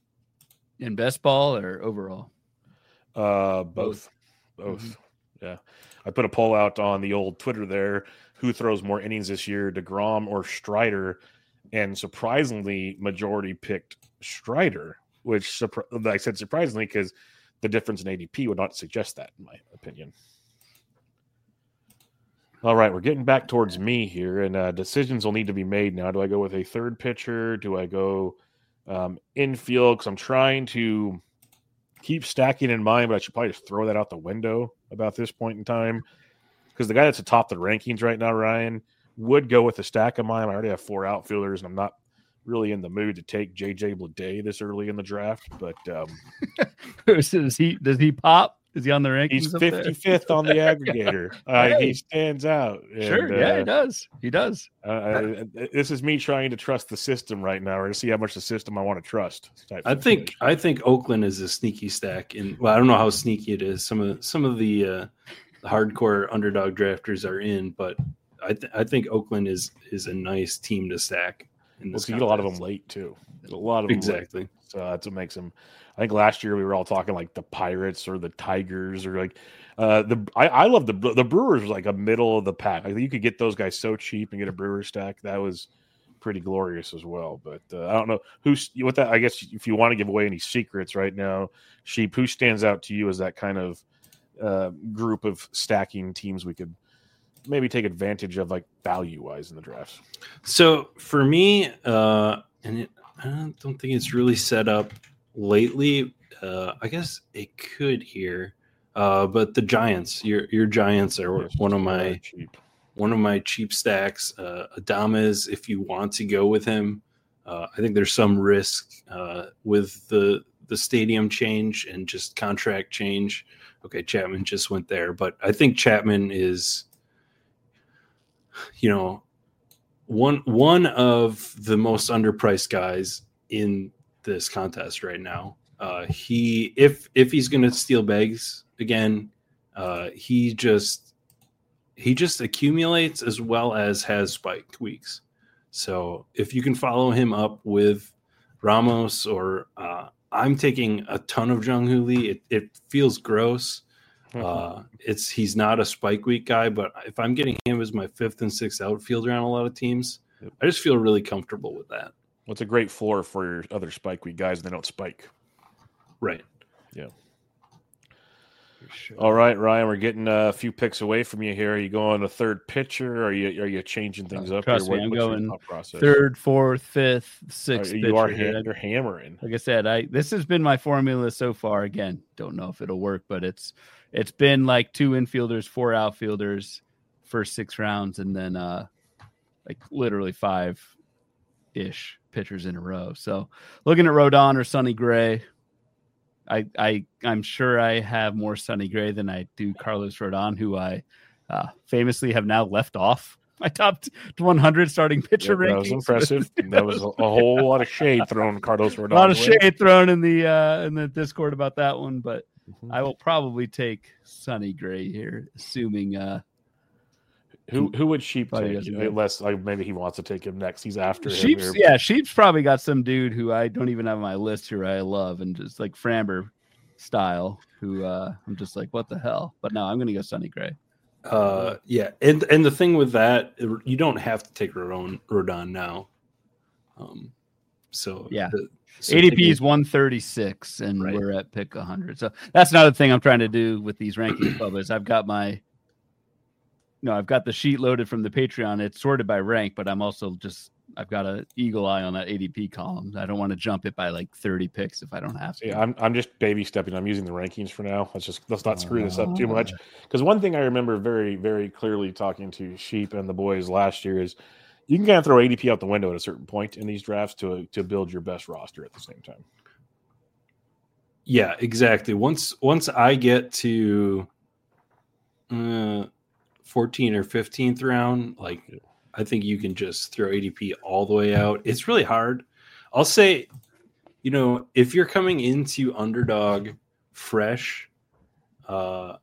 Speaker 2: In best ball or overall?
Speaker 1: Uh, both, both.
Speaker 2: Mm-hmm.
Speaker 1: Yeah, I put a poll out on the old Twitter there. Who throws more innings this year, DeGrom or Strider? And surprisingly, majority picked Strider, which surpri- I said surprisingly because the difference in A D P would not suggest that, in my opinion. All right, we're getting back towards me here, and uh, decisions will need to be made now. Do I go with a third pitcher? Do I go um, infield? Because I'm trying to keep stacking in mind, but I should probably just throw that out the window about this point in time. Because the guy that's atop the rankings right now, Ryan, would go with a stack of mine. I already have four outfielders, and I'm not really in the mood to take J J Bleday this early in the draft. But um,
Speaker 2: does he does he pop? Is he on the rankings?
Speaker 1: he's
Speaker 2: up there?
Speaker 1: fifty-fifth on the aggregator. Uh,
Speaker 2: Hey.
Speaker 1: He stands out. And,
Speaker 2: Sure, yeah,
Speaker 1: uh,
Speaker 2: he does. He does.
Speaker 1: uh, uh, this is me trying to trust the system right now, or to see how much the system I want to trust. type
Speaker 3: I
Speaker 1: of
Speaker 3: think
Speaker 1: situation.
Speaker 3: I think Oakland is a sneaky stack, and well, I don't know how sneaky it is. Some of some of the, uh, the hardcore underdog drafters are in, but I th- I think Oakland is is a nice team to stack. In
Speaker 1: Well,
Speaker 3: this
Speaker 1: so you get a lot of them
Speaker 3: contest.
Speaker 1: late too. A lot of them late.
Speaker 3: Exactly.
Speaker 1: So that's what makes them. I think last year we were all talking like the Pirates or the Tigers or like uh, the. I, I love the the Brewers was like a middle of the pack. Like you could get those guys so cheap and get a Brewer stack. That was pretty glorious as well. But uh, I don't know who's what that. I guess if you want to give away any secrets right now, Sheep, who stands out to you as that kind of uh, group of stacking teams we could maybe take advantage of, like value wise in the drafts?
Speaker 3: So for me, uh, and it, I don't don't think it's really set up lately. Uh, I guess it could here, uh, but the Giants, your your Giants are
Speaker 1: Yes,
Speaker 3: one of
Speaker 1: they are
Speaker 3: my
Speaker 1: cheap.
Speaker 3: one of my cheap stacks. Uh, Adames, if you want to go with him, uh, I think there's some risk uh, with the the stadium change and just contract change. Okay, Chapman just went there, but I think Chapman is, you know, one one of the most underpriced guys in this contest right now. Uh, he if if he's going to steal bags again, uh, he just he just accumulates as well as has spike weeks. So if you can follow him up with Ramos or uh, I'm taking a ton of Jung Hoo Lee. It, it feels gross. Uh, it's he's not a spike week guy, but if I'm getting him as my fifth and sixth outfielder on a lot of teams, I just feel really comfortable with that.
Speaker 1: Well, it's a great floor for your other spike week guys, and they don't spike.
Speaker 3: Right.
Speaker 2: Sure.
Speaker 1: All right, Ryan, we're getting a few picks away from you here. Are you going a third pitcher? Or are you are you changing things up?
Speaker 2: Trust
Speaker 1: here?
Speaker 2: me, I'm
Speaker 1: what's your
Speaker 2: going
Speaker 1: thought process?
Speaker 2: Third, fourth, fifth,
Speaker 1: Are-
Speaker 2: sixth.
Speaker 1: you are
Speaker 2: pitcher.
Speaker 1: ham- you're hammering.
Speaker 2: Like I said, I this has been my formula so far. Again, don't know if it'll work, but it's it's been like two infielders, four outfielders, first six rounds, and then uh like literally five ish pitchers in a row. So looking at Rodon or Sonny Gray, I, I, I'm sure I have more Sonny Gray than I do Carlos Rodon, who I uh, famously have now left off my top one hundred starting pitcher
Speaker 1: yeah,
Speaker 2: rankings.
Speaker 1: That was impressive. That was a, a whole lot of shade thrown Carlos Rodon.
Speaker 2: A lot of
Speaker 1: way.
Speaker 2: shade thrown in the uh, in the Discord about that one, but
Speaker 1: Mm-hmm.
Speaker 2: I will probably take Sonny Gray here, assuming uh,
Speaker 1: who who would Sheep
Speaker 2: Buddy
Speaker 1: take?
Speaker 2: doesn't know.
Speaker 1: Unless like maybe he wants to take him next. He's after him.
Speaker 2: Sheep's.
Speaker 1: here.
Speaker 2: Yeah, Sheep's probably got some dude who I don't even have on my list who I love, and just like Framber style, who uh, I'm just like, what the hell? But no, I'm gonna go Sonny Gray.
Speaker 3: Uh, yeah, and and the thing with that, you don't have to take Rodon Rodon now. Um, so
Speaker 2: Yeah.
Speaker 3: the, so
Speaker 2: A D P
Speaker 3: taking-
Speaker 2: is one thirty-six, and
Speaker 3: Right.
Speaker 2: we're at pick one hundred. So that's another thing I'm trying to do with these ranking club is I've got my, no, I've got the sheet loaded from the Patreon. It's sorted by rank, but I'm also just I've got an eagle eye on that A D P column. I don't want to jump it by like thirty picks if I don't have to.
Speaker 1: See, I'm I'm just baby stepping. I'm using the rankings for now. Let's just let's not screw this up too much. Because one thing I remember very very clearly talking to Sheep and the boys last year is you can kind of throw A D P out the window at a certain point in these drafts to to build your best roster at the same time.
Speaker 3: Yeah, exactly. Once once I get to uh, fourteenth or fifteenth round, like I think you can just throw A D P all the way out. It's really hard. I'll say, you know, if you're coming into Underdog fresh, uh,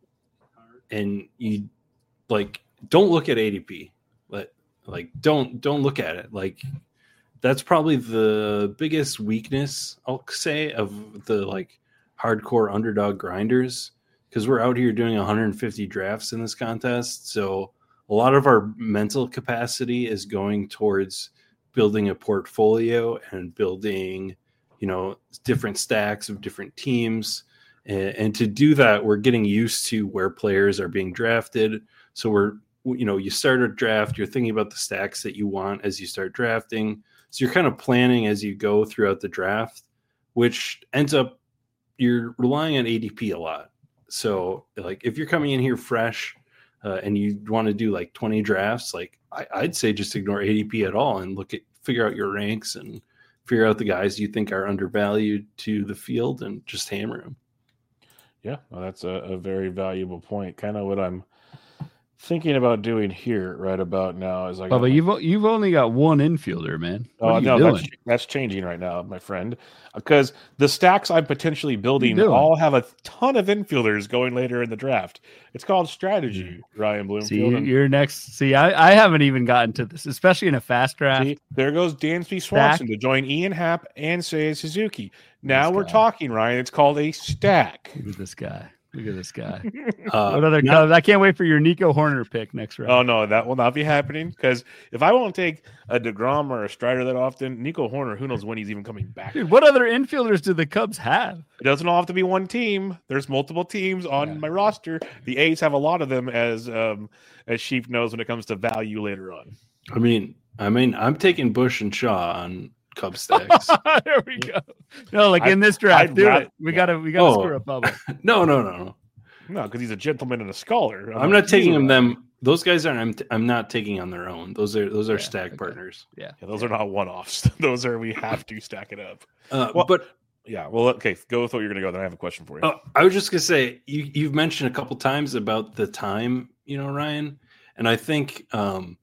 Speaker 3: and you like, don't look at A D P. Let like don't don't look at it. Like that's probably the biggest weakness I'll say of the like hardcore Underdog grinders, because we're out here doing one hundred fifty drafts in this contest. So a lot of our mental capacity is going towards building a portfolio and building, you know, different stacks of different teams. And, and to do that, we're getting used to where players are being drafted. So we're, you know, you start a draft, you're thinking about the stacks that you want as you start drafting. So you're kind of planning as you go throughout the draft, which ends up you're relying on A D P a lot. So like if you're coming in here fresh uh, and you want to do like twenty drafts, like I, I'd say just ignore A D P at all and look at figure out your ranks and figure out the guys you think are undervalued to the field and just hammer them.
Speaker 1: Yeah, well, that's a, a very valuable point. Kind of what I'm thinking about doing here right about now is like,
Speaker 2: Oh, but you've you've only got one infielder, man. What
Speaker 1: oh
Speaker 2: are you
Speaker 1: no,
Speaker 2: doing?
Speaker 1: that's, that's changing right now, my friend, because the stacks I'm potentially building
Speaker 2: doing?
Speaker 1: all have a ton of infielders going later in the draft. It's called strategy, Ryan
Speaker 2: See,
Speaker 1: Bloomfield. and-
Speaker 2: you're next. See, I, I haven't even gotten to this, especially in a fast draft.
Speaker 1: See, there goes Dansby Swanson to join Ian Happ and Seiya Suzuki. Now
Speaker 2: This
Speaker 1: we're
Speaker 2: guy.
Speaker 1: talking, Ryan. It's called a stack.
Speaker 2: Look at this guy. Look at this guy.
Speaker 3: Uh,
Speaker 2: What other
Speaker 3: now-
Speaker 2: Cubs? I can't wait for your Nico Horner pick next round.
Speaker 1: Oh no, that will not be happening because if I won't take a DeGrom or a Strider that often, Nico Horner, who knows when he's even coming back?
Speaker 2: Dude, what other infielders do the Cubs have?
Speaker 1: It doesn't all have to be one team. There's multiple teams on
Speaker 2: Yeah.
Speaker 1: my roster. The A's have a lot of them, as um, as Sheep knows when it comes to value later on.
Speaker 3: I mean, I mean, I'm taking Bush and Shaw on Cub stacks.
Speaker 2: There we go. No, like
Speaker 1: I-
Speaker 2: in this draft,
Speaker 1: I'd
Speaker 2: do
Speaker 1: rather-
Speaker 2: it. We
Speaker 1: yeah.
Speaker 2: gotta, we gotta
Speaker 3: Oh.
Speaker 2: score a bubble.
Speaker 3: no, no, no, no.
Speaker 1: No, because he's a gentleman and a scholar.
Speaker 3: I'm not taking them. Them those guys aren't. I'm, t- I'm not taking on their own. Those are those are
Speaker 2: Yeah,
Speaker 3: stack
Speaker 2: okay.
Speaker 3: partners.
Speaker 2: Yeah.
Speaker 1: Yeah, those are not one-offs. Those are we have to stack it up.
Speaker 3: Uh,
Speaker 1: Well-
Speaker 3: but
Speaker 1: Yeah. Well, okay. Go with what you're going to go. Then I have a question for you.
Speaker 3: uh, I was just gonna say you you've mentioned a couple times about the time, you know, Ryan, and I think um,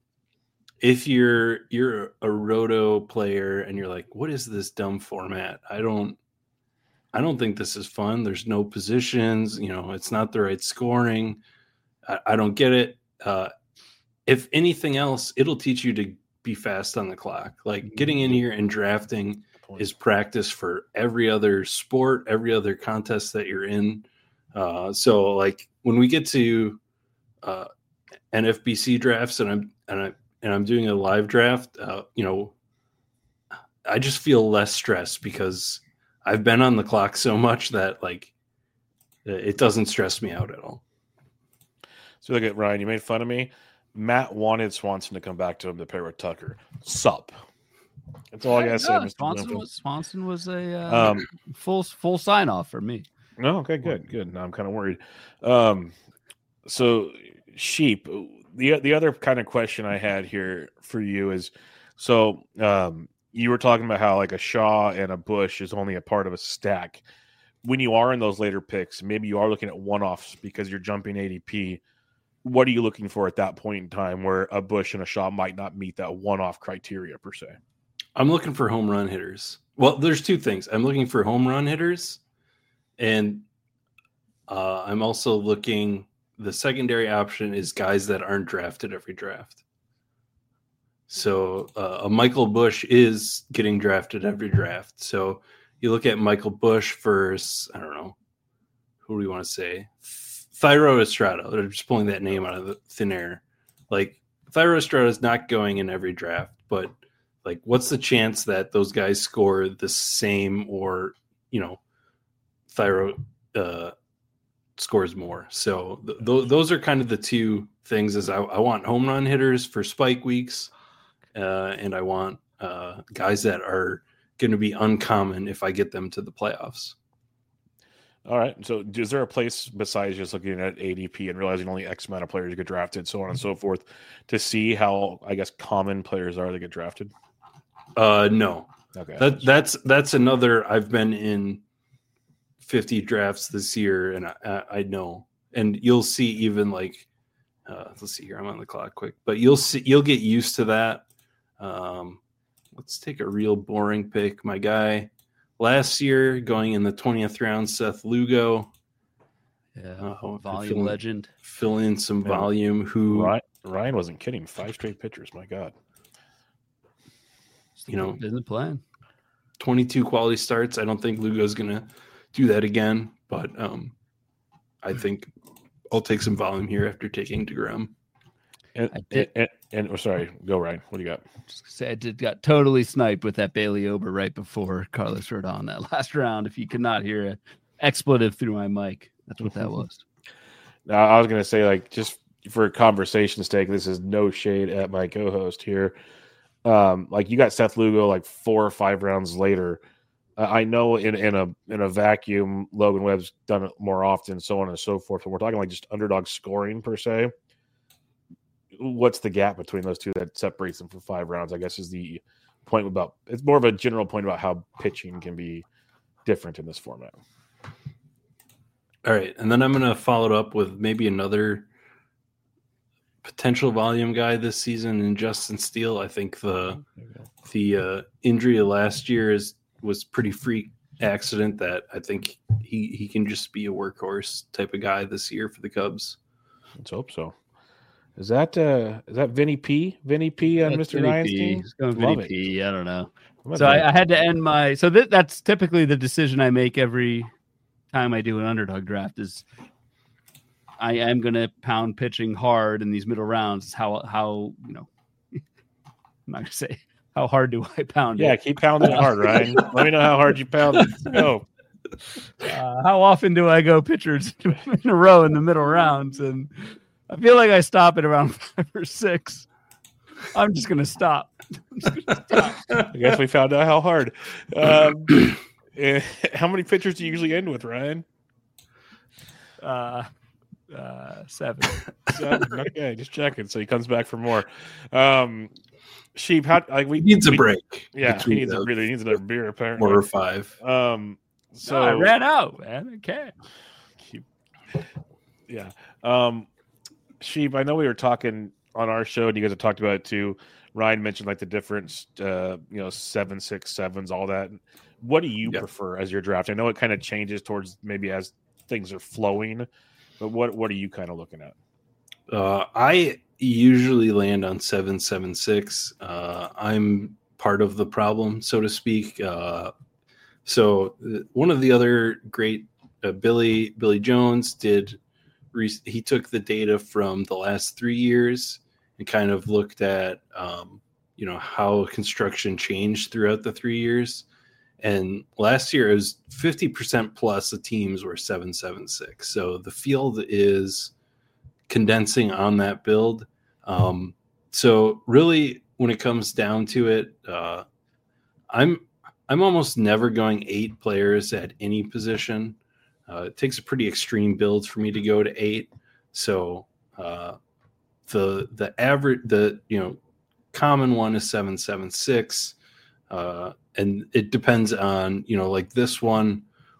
Speaker 3: if you're you're a roto player and you're like, what is this dumb format? I don't. I don't think this is fun. There's no positions. You know, it's not the right scoring. I, I don't get it. Uh, if anything else, it'll teach you to be fast on the clock. Like getting in here and drafting is practice for every other sport, every other contest that you're in. Uh, so, like when we get to uh, N F B C drafts, and I'm and I and I'm doing a live draft, uh, you know, I just feel less stressed because I've been on the clock so much that like it doesn't stress me out at all.
Speaker 1: So look at Ryan. You made fun of me. Matt wanted Swanson to come back to him to pair with Tucker. Sup. That's all I gotta say,
Speaker 2: No,
Speaker 1: Mister
Speaker 2: Swanson
Speaker 1: Bloomfield.
Speaker 2: was Swanson was a uh,
Speaker 1: Um,
Speaker 2: full full sign off for me.
Speaker 1: No, okay, good, good. Now I'm kind of worried. Um, so Sheep. The the other kind of question I had here for you is, so um, you were talking about how like a Shaw and a Bush is only a part of a stack. when you are in those later picks, maybe you are looking at one-offs because you're jumping A D P. What are you looking for at that point in time where a Bush and a Shaw might not meet that one-off criteria per se?
Speaker 3: I'm looking for home run hitters. Well, there's two things. I'm looking for home run hitters, and uh, I'm also looking, the secondary option is guys that aren't drafted every draft. So uh, a Michael Bush is getting drafted every draft. So you look at Michael Bush versus, I don't know, who do you want to say? Thairo Estrada. They're just pulling that name out of the thin air. Like, Thairo Estrada is not going in every draft, but like, what's the chance that those guys score the same, or, you know, Thairo uh, scores more? So th- th- those are kind of the two things. Is I, I want home run hitters for spike weeks, uh, and I want uh, guys that are going to be uncommon if I get them to the playoffs.
Speaker 1: All right. So is there a place besides just looking at A D P and realizing only X amount of players get drafted, so on and so forth, to see how, I guess, common players are that get drafted?
Speaker 3: Uh, no.
Speaker 1: Okay.
Speaker 3: That that's that's another. I've been in fifty drafts this year, and I, I know, and you'll see even like, uh, let's see here. I'm on the clock quick, but you'll see, you'll get used to that. Um, let's take a real boring pick. My guy last year going in the twentieth round, Seth Lugo.
Speaker 2: Yeah,
Speaker 3: uh,
Speaker 2: volume
Speaker 3: fill,
Speaker 2: legend.
Speaker 3: Fill in some
Speaker 1: Man,
Speaker 3: volume. Who
Speaker 1: Ryan, Ryan wasn't kidding. Five straight pitchers. My God.
Speaker 3: You know,
Speaker 2: isn't the plan.
Speaker 3: twenty-two quality starts. I don't think Lugo's going to do that again, but um, I think I'll take some volume here after taking DeGrom.
Speaker 1: And,
Speaker 2: I did-
Speaker 1: and, and, and oh, sorry, go Ryan. What do you got?
Speaker 2: Just say I did got totally sniped with that Bailey Ober right before Carlos Rodon that last round. If you could not hear an expletive through my mic, that's what that was.
Speaker 1: Now, I was going to say, like, just for conversation's sake, this is no shade at my co-host here. Um, like, you got Seth Lugo like four or five rounds later. Uh, I know in, in a in a vacuum, Logan Webb's done it more often, so on and so forth. But we're talking like just underdog scoring per se. What's the gap between those two that separates them for five rounds? I guess is the point about. It's more of a general point about how pitching can be different in this format.
Speaker 3: All right, and then I'm going to follow it up with maybe another potential volume guy this season in Justin Steele. I think the the uh, injury of last year is was pretty freak accident that I think he, he can just be a workhorse type of guy this year for the Cubs.
Speaker 1: Let's hope so. Is that uh, is that Vinny P? Vinny P on
Speaker 2: That's
Speaker 1: Mister
Speaker 2: Vinny
Speaker 1: Ryan's
Speaker 2: P.
Speaker 1: team?
Speaker 2: It's going
Speaker 1: Love
Speaker 2: Vinny
Speaker 1: it.
Speaker 2: P. I don't know.
Speaker 1: I'm
Speaker 2: So
Speaker 1: not
Speaker 2: I, I had to end my. So th- that's typically the decision I make every time I do an underdog draft. Is I am going to pound pitching hard in these middle rounds. How how you know? I'm not going to say how hard do I pound
Speaker 1: Yeah,
Speaker 2: it.
Speaker 1: keep pounding it hard, Ryan. Let me know how hard you pound it. Let's go.
Speaker 2: Uh, how often do I go pitchers in a row in the middle rounds? And I feel like I stop at around five or six. I'm just going to stop. I'm just gonna stop.
Speaker 1: I guess we found out how hard. Um, eh, how many pitchers do you usually end with, Ryan?
Speaker 2: Uh, uh, seven.
Speaker 1: Seven. Okay, just checking. So he comes back for more. Um, Sheep, how like we
Speaker 3: He needs a
Speaker 1: we,
Speaker 3: break.
Speaker 1: Yeah, he
Speaker 3: between
Speaker 1: needs a
Speaker 3: the
Speaker 1: breather. He needs another beer, apparently.
Speaker 3: four or five.
Speaker 1: Um, so
Speaker 2: No, I ran out, man. Okay.
Speaker 1: Keep, yeah. Um, Sheep, I know we were talking on our show, and you guys have talked about it too. Ryan mentioned like the difference, uh, you know, seven, six, sevens, all that. What do you
Speaker 3: Yeah.
Speaker 1: prefer as your draft? I know it kind of changes towards maybe as things are flowing, but what what are you kind of looking at?
Speaker 3: Uh, I usually land on seven, seven, six. Uh, I'm part of the problem, so to speak. Uh, so uh, one of the other great uh, Billy Billy Jones did. Re- he took the data from the last three years and kind of looked at, um, you know, how construction changed throughout the three years. And last year it was fifty percent plus the teams were seven, seven, six. So the field is condensing on that build. Um, so really, when it comes down to it, uh, I'm I'm almost never going eight players at any position. Uh, it takes a pretty extreme build for me to go to eight. So uh, the the average the you know common one is seven seven six, uh, and it depends on you know like this one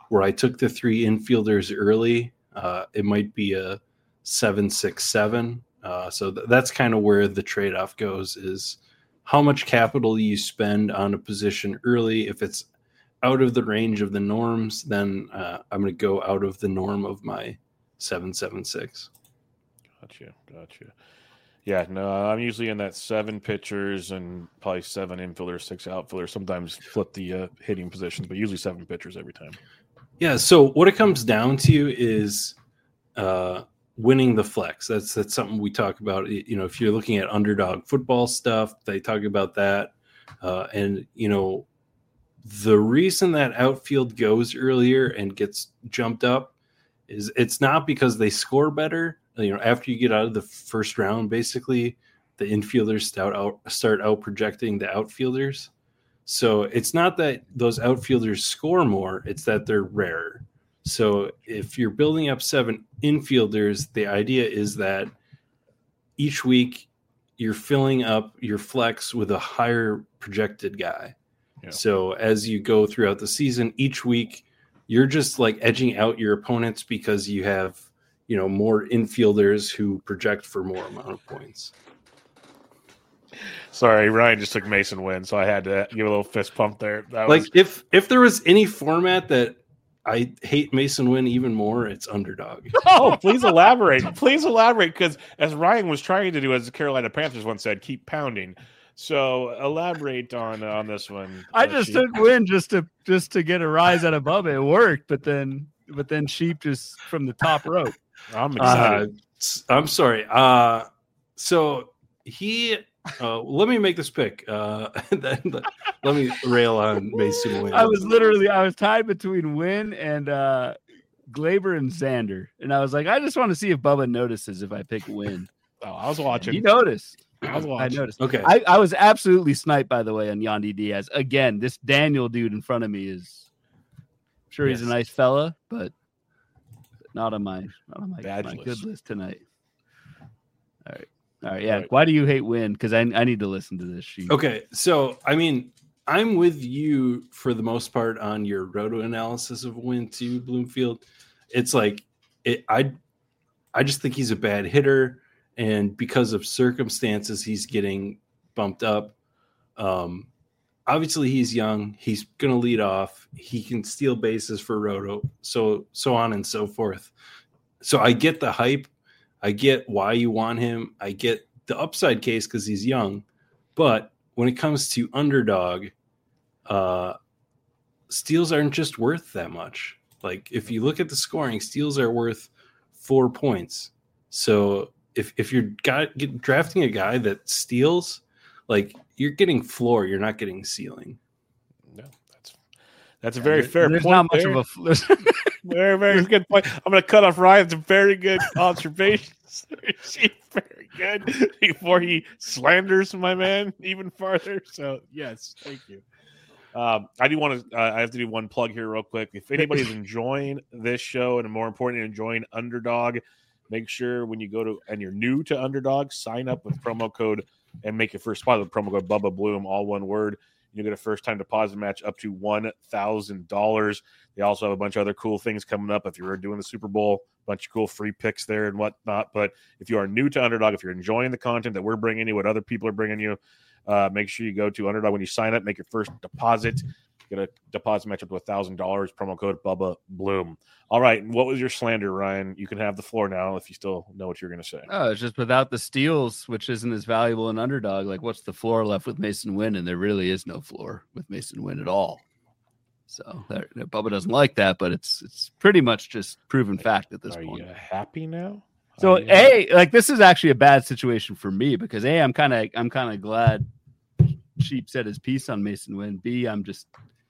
Speaker 3: where I took the three infielders early. Uh, it might be a seven six seven. Uh, so th- that's kind of where the trade-off goes, is how much capital you spend on a position early. If it's out of the range of the norms, then uh, I'm going to go out of the norm of my seven seven six.
Speaker 1: Gotcha, gotcha. Yeah, no, I'm usually in that seven pitchers and probably seven infielders, six outfielders. Sometimes flip the uh, hitting positions, but usually seven pitchers every time.
Speaker 3: Yeah, so what it comes down to is uh, winning the flex. That's that's something we talk about. You know, if you're looking at underdog football stuff, they talk about that. Uh, and, you know, the reason that outfield goes earlier and gets jumped up is it's not because they score better. You know, after you get out of the first round, basically, the infielders start out start out projecting the outfielders. So it's not that those outfielders score more; it's that they're rarer. So if you're building up seven infielders, the idea is that each week you're filling up your flex with a higher projected guy. Yeah. So as you go throughout the season, each week you're just like edging out your opponents because you have, you know, more infielders who project for more amount of points.
Speaker 1: Sorry, Ryan just took Mason Wynn, so I had to give a little fist pump there. That
Speaker 3: like
Speaker 1: was...
Speaker 3: if if there was any format that I hate Mason Wynn even more, it's underdog.
Speaker 1: Oh, please elaborate. Please elaborate, because as Ryan was trying to do, as the Carolina Panthers once said, keep pounding. So elaborate on on this one.
Speaker 2: I just Sheep. took Wynn just to just to get a rise out of Bubba. It worked, but then but then Sheep just from the top rope.
Speaker 1: I'm excited.
Speaker 3: Uh, I'm sorry. Uh, so he, uh, let me make this pick. Uh, then let me rail on Mason Wynn.
Speaker 2: I was literally, I was tied between Wynn and uh, Glaber and Xander. And I was like, I just want to see if Bubba notices if I pick Wynn.
Speaker 1: Oh, I was watching.
Speaker 2: He noticed.
Speaker 1: I was watching.
Speaker 2: I noticed.
Speaker 3: Okay.
Speaker 2: I, I was absolutely sniped, by the way, on Yandy Diaz. Again, this Daniel dude in front of me is, I'm sure he's yes. a nice fella, but Not on my, not on my, my good list tonight. All right, all right, yeah. All right. Why do you hate Wynn? Because I I need to listen to this sheet.
Speaker 3: Okay, so I mean, I'm with you for the most part on your roto analysis of Wynn too, Bloomfield. It's like it. I I just think he's a bad hitter, and because of circumstances, he's getting bumped up. Um, obviously, he's young. He's going to lead off. He can steal bases for roto, so so on and so forth. So I get the hype. I get why you want him. I get the upside case because he's young. But when it comes to underdog, uh, steals aren't just worth that much. Like, if you look at the scoring, steals are worth four points. So if if you're got, get, drafting a guy that steals, like, you're getting floor, you're not getting ceiling.
Speaker 1: No, that's that's a very
Speaker 2: yeah,
Speaker 1: fair
Speaker 2: there's
Speaker 1: point.
Speaker 2: Not much
Speaker 1: there.
Speaker 2: of a
Speaker 1: very very good point. I'm going to cut off Ryan's very good observations. Very good before he slanders my man even farther. So yes, thank you. Um, I do want to. Uh, I have to do one plug here real quick. If anybody's enjoying this show, and more importantly, enjoying Underdog, make sure when you go to and you're new to Underdog, sign up with promo code and make your first deposit with promo code Bubba Bloom, all one word. You get a first time deposit match up to one thousand dollars. They also have a bunch of other cool things coming up. If you're doing the Super Bowl, a bunch of cool free picks there and whatnot. But if you are new to Underdog, if you're enjoying the content that we're bringing you, what other people are bringing you, uh, make sure you go to Underdog when you sign up, make your first deposit. Get a deposit match up to one thousand dollars, promo code Bubba Bloom. All right, and what was your slander, Ryan? You can have the floor now if you still know what you're going to say.
Speaker 2: Oh, it's just without the steals, which isn't as valuable in Underdog. Like, what's the floor left with Mason Wynn? And there really is no floor with Mason Wynn at all. So there, Bubba doesn't like that, but it's it's pretty much just proven fact at this
Speaker 1: are
Speaker 2: point.
Speaker 1: Are you happy now?
Speaker 2: So a like this is actually a bad situation for me because a I'm kind of I'm kind of glad Sheep said his piece on Mason Wynn. B I'm just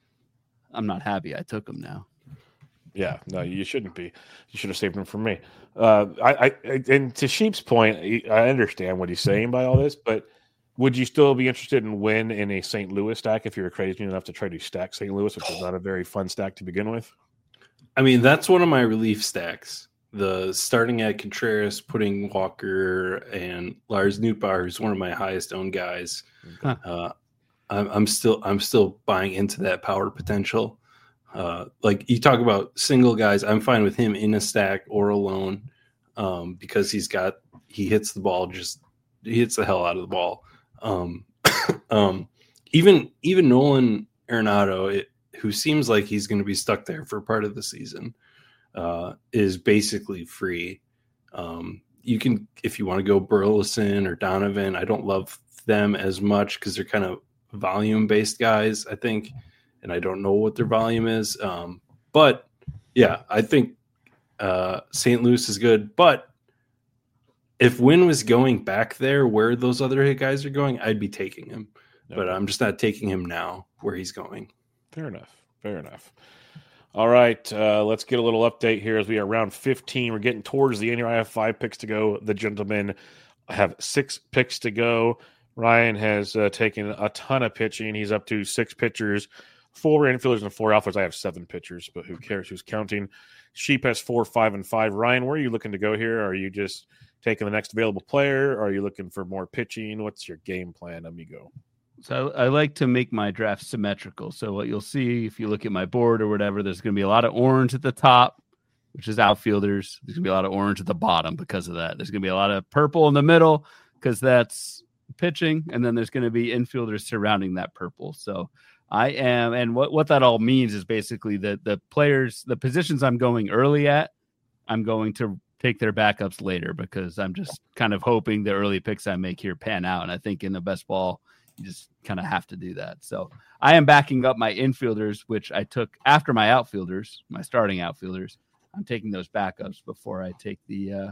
Speaker 2: I'm not happy I took him now.
Speaker 1: Yeah, no, you shouldn't be. You should have saved him for me. Uh, I, I, and to Sheep's point, I understand what he's saying by all this, but would you still be interested in Wynn in a Saint Louis stack if you're crazy enough to try to stack Saint Louis, which is not a very fun stack to begin with?
Speaker 3: I mean, that's one of my relief stacks. The starting at Contreras, putting Walker and Lars Nootbaar, who's one of my highest owned guys. Huh. Uh, I'm, I'm still I'm still buying into that power potential. Uh, like you talk about single guys, I'm fine with him in a stack or alone um, because he's got he hits the ball just he hits the hell out of the ball. Um, um, even even Nolan Arenado, it, who seems like he's going to be stuck there for part of the season, uh, is basically free. Um, you can, if you want to go Burleson or Donovan, I don't love them as much because they're kind of volume based guys, I think, and I don't know what their volume is. Um, but yeah, I think uh, Saint Louis is good. But if Wynn was going back there where those other guys are going, I'd be taking him. No. But I'm just not taking him now where he's going.
Speaker 1: Fair enough. Fair enough. All right, uh, let's get a little update here as we are round fifteen. We're getting towards the end here. I have five picks to go. The gentlemen have six picks to go. Ryan has uh, taken a ton of pitching. He's up to six pitchers, four infielders, and four outfielders. I have seven pitchers, but who cares who's counting? Sheep has four, five, and five. Ryan, where are you looking to go here? Are you just taking the next available player? Or are you looking for more pitching? What's your game plan, amigo?
Speaker 2: So I, I like to make my draft symmetrical. So what you'll see if you look at my board or whatever, there's going to be a lot of orange at the top, which is outfielders. There's going to be a lot of orange at the bottom because of that. There's going to be a lot of purple in the middle because that's pitching. And then there's going to be infielders surrounding that purple. So I am, and what, what that all means is basically that the players, the positions I'm going early at, I'm going to take their backups later because I'm just kind of hoping the early picks I make here pan out. And I think in the best ball, you just kind of have to do that. So I am backing up my infielders, which I took after my outfielders, my starting outfielders. I'm taking those backups before I take the uh,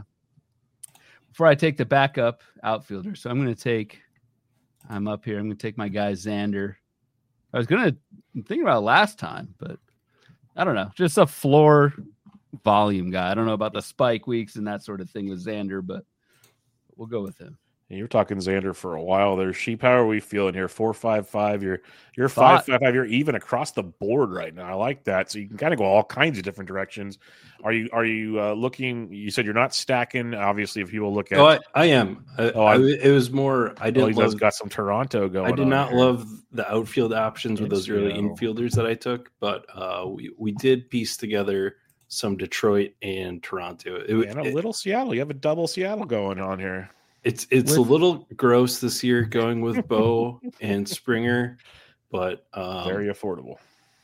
Speaker 2: before I take the backup outfielder. So I'm going to take. I'm up here. I'm going to take my guy Xander. I was going to think about it last time, but I don't know. Just a floor volume guy. I don't know about the spike weeks and that sort of thing with Xander, but we'll go with him.
Speaker 1: You were talking Xander for a while there. Sheep, how are we feeling here? Four, five, five. You're you're five, five, five. You're even across the board right now. I like that. So you can kind of go all kinds of different directions. Are you are you uh, looking? You said you're not stacking. Obviously, if people look at,
Speaker 3: oh, I, I am. I, oh, I, it was more. I didn't.
Speaker 1: Oh,
Speaker 3: love,
Speaker 1: got some Toronto going.
Speaker 3: I did
Speaker 1: on
Speaker 3: not
Speaker 1: here.
Speaker 3: love the outfield options with those early
Speaker 1: Seattle.
Speaker 3: infielders that I took, but uh, we we did piece together some Detroit and Toronto. It,
Speaker 1: and a
Speaker 3: it,
Speaker 1: little Seattle. You have a double Seattle going on here.
Speaker 3: It's it's with, a little gross this year going with Bo and Springer, but um,
Speaker 1: very affordable.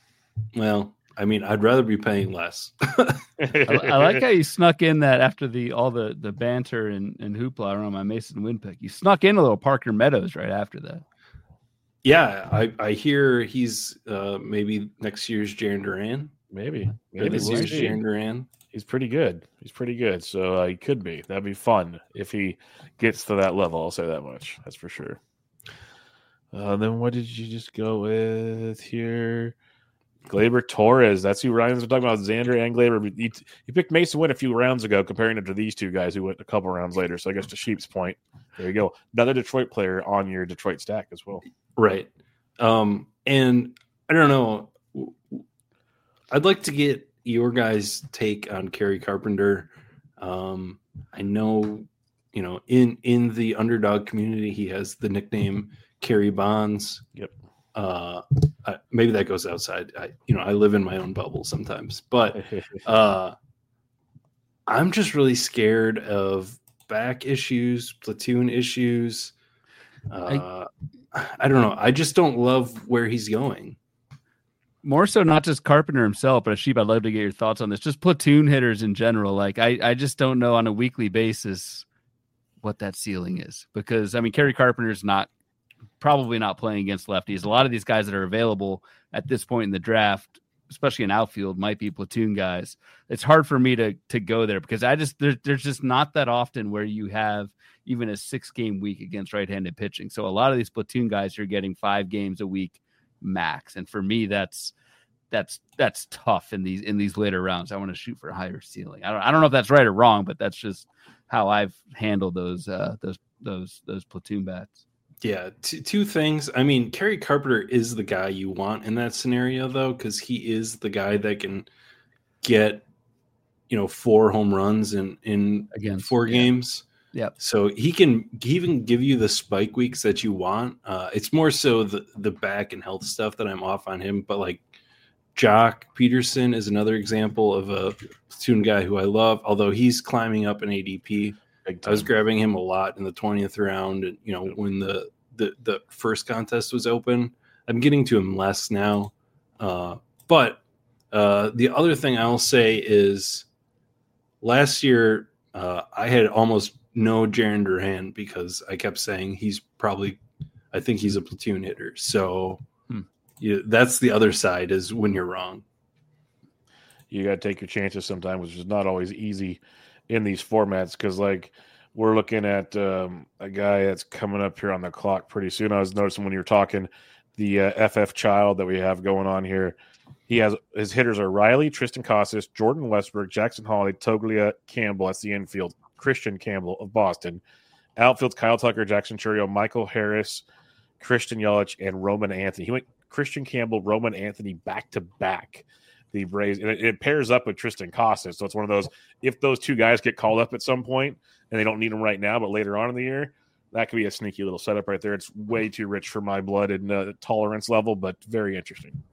Speaker 3: Well, I mean, I'd rather be paying less.
Speaker 2: I, I like how you snuck in that after the all the, the banter and, and hoopla around my Mason Wynn pick. You snuck in a little Parker Meadows right after that.
Speaker 3: Yeah, I, I hear he's uh, maybe next year's Jarren Duran.
Speaker 1: Maybe.
Speaker 3: Maybe this
Speaker 1: we'll
Speaker 3: year's
Speaker 1: see.
Speaker 3: Jarren Duran.
Speaker 1: He's pretty good. He's pretty good. So uh, he could be. That'd be fun if he gets to that level. I'll say that much. That's for sure. Uh, then what did you just go with here? Gleyber Torres. That's who Ryan's been talking about. Xander and Gleyber. He, he picked Mason Wynn a few rounds ago, comparing him to these two guys who went a couple rounds later. So I guess to Sheep's point, there you go. Another Detroit player on your Detroit stack as well.
Speaker 3: Right. Um, and I don't know. I'd like to get your guys' take on Kerry Carpenter. Um, I know, you know, in in the underdog community, he has the nickname Kerry Bonds.
Speaker 1: Yep.
Speaker 3: Uh, I, maybe that goes outside. I, you know, I live in my own bubble sometimes, but uh, I'm just really scared of back issues, platoon issues. Uh, I, I don't know. I just don't love where he's going.
Speaker 2: More so not just Carpenter himself, but Sheep, I'd love to get your thoughts on this. Just platoon hitters in general. Like, I, I just don't know on a weekly basis what that ceiling is. Because, I mean, Kerry Carpenter's not probably not playing against lefties. A lot of these guys that are available at this point in the draft, especially in outfield, might be platoon guys. It's hard for me to to go there because I just there, there's just not that often where you have even a six-game week against right-handed pitching. So a lot of these platoon guys are getting five games a week max, and for me that's that's that's tough in these in these later rounds. I want to shoot for a higher ceiling. I don't I don't know if that's right or wrong, but that's just how I've handled those uh those those those platoon bats.
Speaker 3: Yeah, t- two things. I mean, Kerry Carpenter is the guy you want in that scenario, though, because he is the guy that can get, you know, four home runs in in
Speaker 2: Against,
Speaker 3: four
Speaker 2: yeah.
Speaker 3: games.
Speaker 2: Yep.
Speaker 3: So he can even give you the spike weeks that you want. Uh, it's more so the the back and health stuff that I'm off on him. But like Jock Peterson is another example of a platoon guy who I love, although he's climbing up in A D P. I was grabbing him a lot in the twentieth round, and you know when the, the the first contest was open. I'm getting to him less now, uh, but uh, the other thing I'll say is last year uh, I had almost no Jaron Durhan because I kept saying he's probably, I think he's a platoon hitter. So hmm. you, that's the other side is when you're wrong.
Speaker 1: You got to take your chances sometimes, which is not always easy in these formats because, like, we're looking at um, a guy that's coming up here on the clock pretty soon. I was noticing when you were talking the uh, F F child that we have going on here. He has his hitters are Riley, Tristan Casas, Jordan Westbrook, Jackson Holiday, Toglia Campbell. That's the infield. Christian Campbell of Boston. Outfield, Kyle Tucker, Jackson Churio, Michael Harris, Christian Yelich, and Roman Anthony. He went Christian Campbell, Roman Anthony back to back. The Braves, and it, it pairs up with Tristan Casas. So it's one of those, if those two guys get called up at some point and they don't need them right now, but later on in the year, that could be a sneaky little setup right there. It's way too rich for my blood and uh, tolerance level, but very interesting.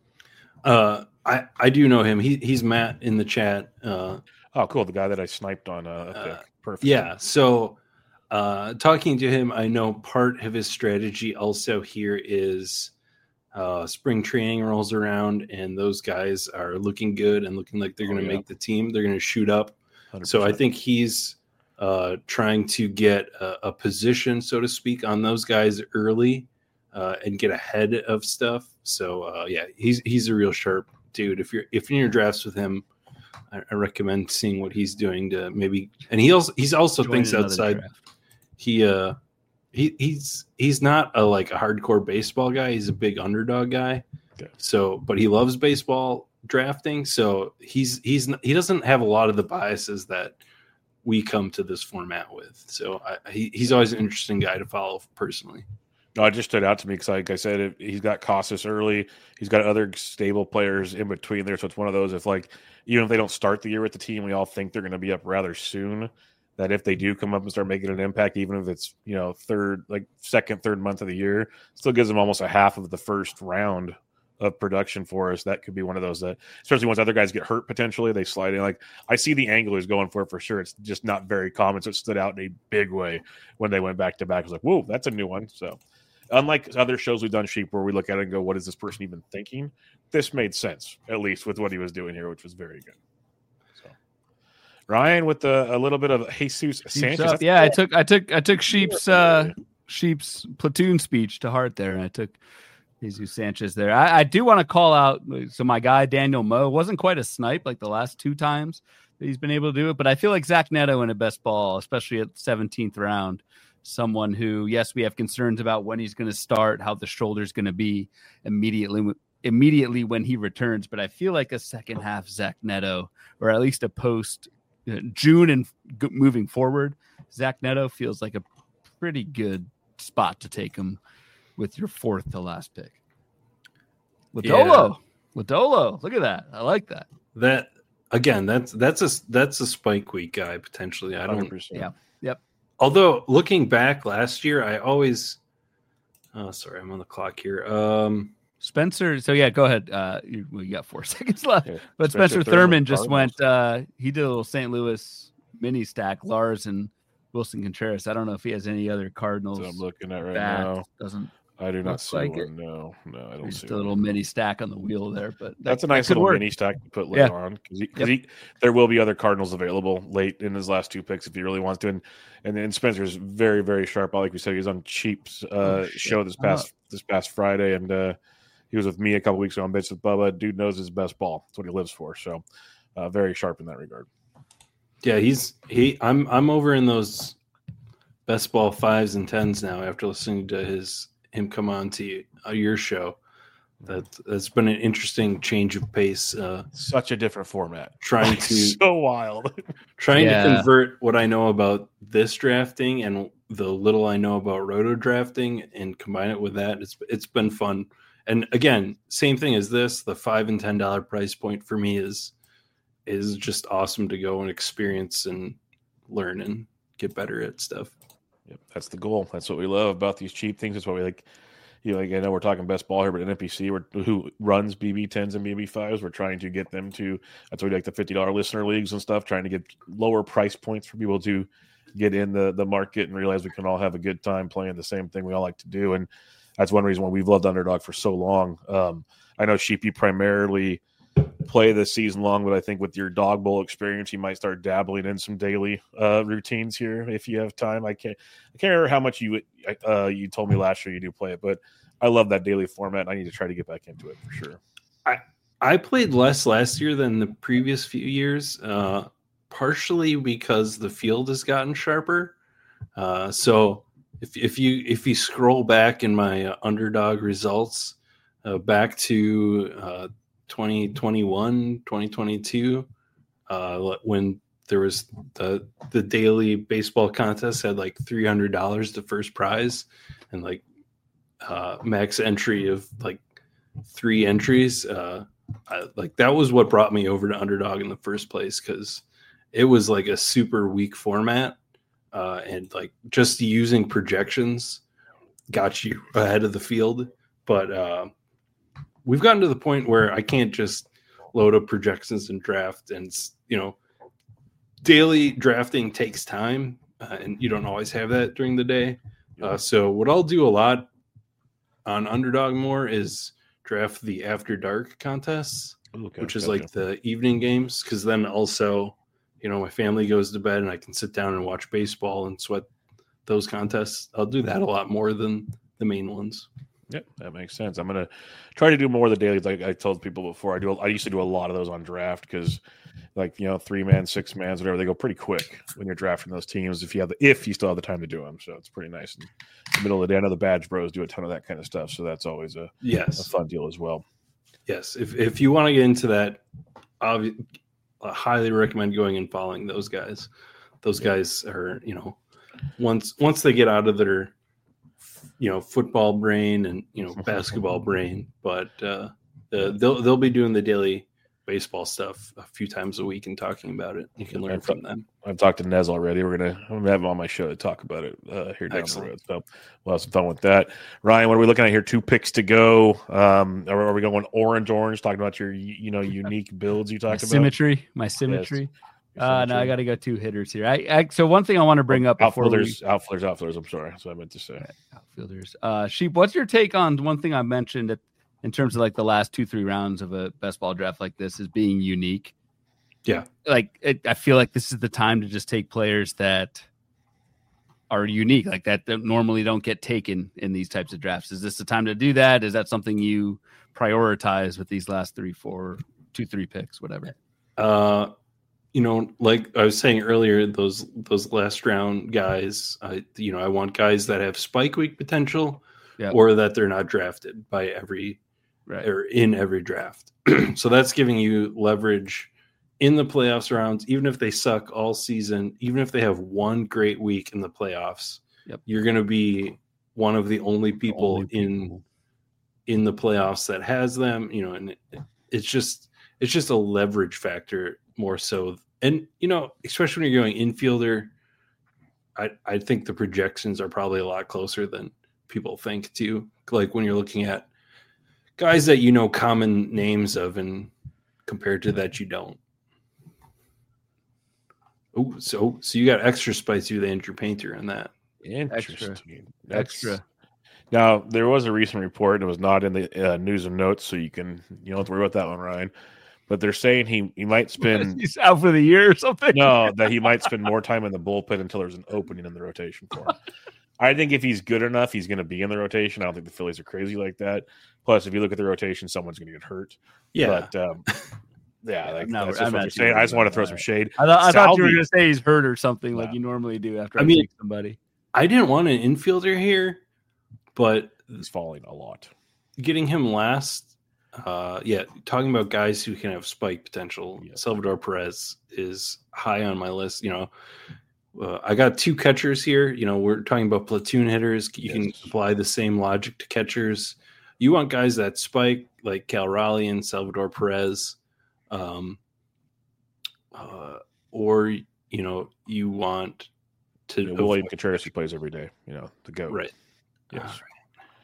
Speaker 3: Uh, I, I do know him. He he's Matt in the chat. Uh,
Speaker 1: oh, cool. The guy that I sniped on. Uh,
Speaker 3: uh Perfect. Yeah. So uh, talking to him, I know part of his strategy also here is uh, spring training rolls around and those guys are looking good and looking like they're going to oh, yeah. make the team. They're going to shoot up. one hundred percent. So I think he's uh, trying to get a, a position, so to speak, on those guys early uh, and get ahead of stuff. So uh, yeah, he's he's a real sharp dude. If you're if you're in your drafts with him, I, I recommend seeing what he's doing to maybe. And he also he's also Join thinks outside. Draft. He uh he he's he's not a like a hardcore baseball guy. He's a big underdog guy. Okay. So, but he loves baseball drafting. So he's he's he doesn't have a lot of the biases that we come to this format with. So I, he he's always an interesting guy to follow personally.
Speaker 1: No, it just stood out to me because, like I said, it, he's got Casas early. He's got other stable players in between there. So it's one of those, if like, even if they don't start the year with the team, we all think they're going to be up rather soon, that if they do come up and start making an impact, even if it's, you know, third, like second, third month of the year, still gives them almost a half of the first round of production for us. That could be one of those that, especially once other guys get hurt, potentially they slide in. Like I see the anglers going for it for sure. It's just not very common. So it stood out in a big way when they went back to back. I was like, whoa, that's a new one. So unlike other shows we've done, Sheep, where we look at it and go, what is this person even thinking? This made sense, at least with what he was doing here, which was very good. So, Ryan with a, a little bit of Jesus Sanchez.
Speaker 2: Yeah, I took I took I took Sheep's uh, Sheep's platoon speech to heart there, and I took Jesus Sanchez there. I, I do want to call out, so my guy Daniel Moe wasn't quite a snipe like the last two times that he's been able to do it, but I feel like Zach Neto in a best ball, especially at the seventeenth round. Someone who, yes, we have concerns about when he's going to start, how the shoulder's going to be immediately, immediately when he returns. But I feel like a second half Zach Neto, or at least a post uh, June and g- moving forward, Zach Neto feels like a pretty good spot to take him with your fourth to last pick. Lodolo, yeah. Lodolo, look at that. I like that.
Speaker 3: That again, that's that's a that's a spike week guy potentially. I don't. one hundred percent.
Speaker 2: Yeah. Yep.
Speaker 3: Although looking back last year, I always, oh, sorry, I'm on the clock here. Um,
Speaker 2: Spencer. So yeah, go ahead. Uh, you, well, you got four seconds left, yeah. but Spencer, Spencer Thurman, Thurman just went, uh, he did a little Saint Louis mini stack, Lars and Wilson Contreras. I don't know if he has any other Cardinals.
Speaker 1: So I'm looking at right
Speaker 2: back.
Speaker 1: now.
Speaker 2: Doesn't
Speaker 1: I do not see
Speaker 2: like
Speaker 1: one.
Speaker 2: It.
Speaker 1: No, no, I don't
Speaker 2: Just
Speaker 1: see
Speaker 2: a little
Speaker 1: one.
Speaker 2: mini stack on the wheel there, but that,
Speaker 1: that's a nice little work. Mini stack to put later yeah. on because yep. there will be other Cardinals available late in his last two picks if he really wants to. And and then Spencer's very very sharp. Like we said, he was on Cheap's uh, oh, show this past oh. this past Friday, and uh, he was with me a couple weeks ago on Bits with Bubba. Dude knows his best ball. That's what he lives for. So uh, very sharp in that regard.
Speaker 3: Yeah, he's he. I'm I'm over in those best ball fives and tens now after listening to his. him come on to uh, your show. That that's been an interesting change of pace. Uh,
Speaker 1: Such a different format.
Speaker 3: Trying to
Speaker 1: so wild.
Speaker 3: trying yeah. to convert what I know about this drafting and the little I know about roto drafting and combine it with that. It's it's been fun. And again, same thing as this. The five and ten dollar price point for me is is just awesome to go and experience and learn and get better at stuff.
Speaker 1: Yep, that's the goal. That's what we love about these cheap things. That's why we like you know, like I know we're talking best ball here, but an N P C who runs B B tens and B B fives, we're trying to get them to. That's why we like the fifty dollar listener leagues and stuff, trying to get lower price points for people to get in the the market and realize we can all have a good time playing the same thing we all like to do. And that's one reason why we've loved Underdog for so long. Um, I know Sheepy primarily play this season long, but I think with your dog bowl experience, you might start dabbling in some daily uh, routines here if you have time. I can't, I can't remember how much you uh, you told me last year you do play it, but I love that daily format. I need to try to get back into it for sure.
Speaker 3: I I played less last year than the previous few years, uh, partially because the field has gotten sharper. Uh, so if if you if you scroll back in my uh, Underdog results uh, back to uh, twenty twenty-one, twenty twenty-two, uh, when there was the the daily baseball contest had like three hundred dollars to first prize and like uh, max entry of like three entries. Uh, I, like that was what brought me over to Underdog in the first place, because it was like a super weak format. Uh, and like just using projections got you ahead of the field. But uh, we've gotten to the point where I can't just load up projections and draft. And, you know, daily drafting takes time, uh, and you don't always have that during the day. Uh, so what I'll do a lot on Underdog more is draft the After Dark contests, okay, which is gotcha. Like the evening games, because then also, you know, my family goes to bed and I can sit down and watch baseball and sweat those contests. I'll do that a lot more than the main ones.
Speaker 1: Yep, that makes sense. I'm gonna try to do more of the dailies. Like I told people before, I do. I used to do a lot of those on draft because, like, you know, three man, six mans, whatever, they go pretty quick when you're drafting those teams. If you have the, if you still have the time to do them, so it's pretty nice. In the middle of the day, I know the Badge Bros do a ton of that kind of stuff, so that's always a
Speaker 3: yes,
Speaker 1: a fun deal as well.
Speaker 3: Yes, if if you want to get into that, obviously. I highly recommend going and following those guys. Those guys are, you know, once once they get out of their, you know, football brain and, you know, basketball brain, but uh, uh, they'll they'll be doing the daily baseball stuff a few times a week and talking about it. You can learn
Speaker 1: I've
Speaker 3: from
Speaker 1: ta-
Speaker 3: them.
Speaker 1: I've talked to Nez already. We're gonna I'm gonna have him on my show to talk about it uh, here down Excellent. the road. So we'll have some fun with that. Ryan, what are we looking at here? Two picks to go. Um, are, are we going orange orange? Talking about your you know unique builds you talked
Speaker 2: my
Speaker 1: about.
Speaker 2: Symmetry, my symmetry. Yes. Uh, no, I got to go two hitters here. I, I so one thing I want to bring
Speaker 1: oh,
Speaker 2: up before
Speaker 1: outfielders,
Speaker 2: we...
Speaker 1: outfielders, outfielders. I'm sorry, that's what I meant to say.
Speaker 2: Right, outfielders. Uh, Sheep, what's your take on one thing I mentioned at, in terms of like the last two, three rounds of a best ball draft like this is being unique?
Speaker 3: Yeah,
Speaker 2: like it, I feel like this is the time to just take players that are unique, like that, that normally don't get taken in these types of drafts. Is this the time to do that? Is that something you prioritize with these last three, four, two, three picks, whatever?
Speaker 3: Uh, you know, like I was saying earlier, those those last round guys, I you know, I want guys that have spike week potential, yep. or that they're not drafted by every right. or in every draft. So that's giving you leverage in the playoffs rounds, even if they suck all season, even if they have one great week in the playoffs, yep. you're going to be one of the only people, the only people in in the playoffs that has them. You know, and it, it's just it's just a leverage factor more so. And you know, especially when you're going infielder, I I think the projections are probably a lot closer than people think too. Like when you're looking at guys that you know common names of, and compared to that you don't. Oh, so so you got extra spicy with Andrew Painter in that.
Speaker 1: Interesting.
Speaker 2: Extra. extra.
Speaker 1: Now there was a recent report, and it was not in the uh, news and notes, so you can you don't have to worry about that one, Ryan. But they're saying he he might spend.
Speaker 2: He's out for the year or something.
Speaker 1: No, that he might spend more time in the bullpen until there's an opening in the rotation for him. I think if he's good enough, he's going to be in the rotation. I don't think the Phillies are crazy like that. Plus, if you look at the rotation, someone's going to get hurt.
Speaker 3: Yeah.
Speaker 1: But, um, yeah, like,
Speaker 2: no,
Speaker 1: that's just what you're saying. I just want to throw some shade.
Speaker 2: I, th- I thought you were going to say he's hurt or something wow. like you normally do after I, I mean, pick somebody.
Speaker 3: I didn't want an infielder here, but
Speaker 1: he's falling a lot.
Speaker 3: Getting him last, uh, yeah, talking about guys who can have spike potential. Yeah. Salvador Perez is high on my list. You know, uh, I got two catchers here. You know, we're talking about platoon hitters. You yes. can apply the same logic to catchers. You want guys that spike like Cal Raleigh and Salvador Perez. Um, uh, or, you know, you want to.
Speaker 1: You know, William Contreras, who plays every day, you know, the GOAT.
Speaker 3: Right.
Speaker 1: Yes.
Speaker 3: Right.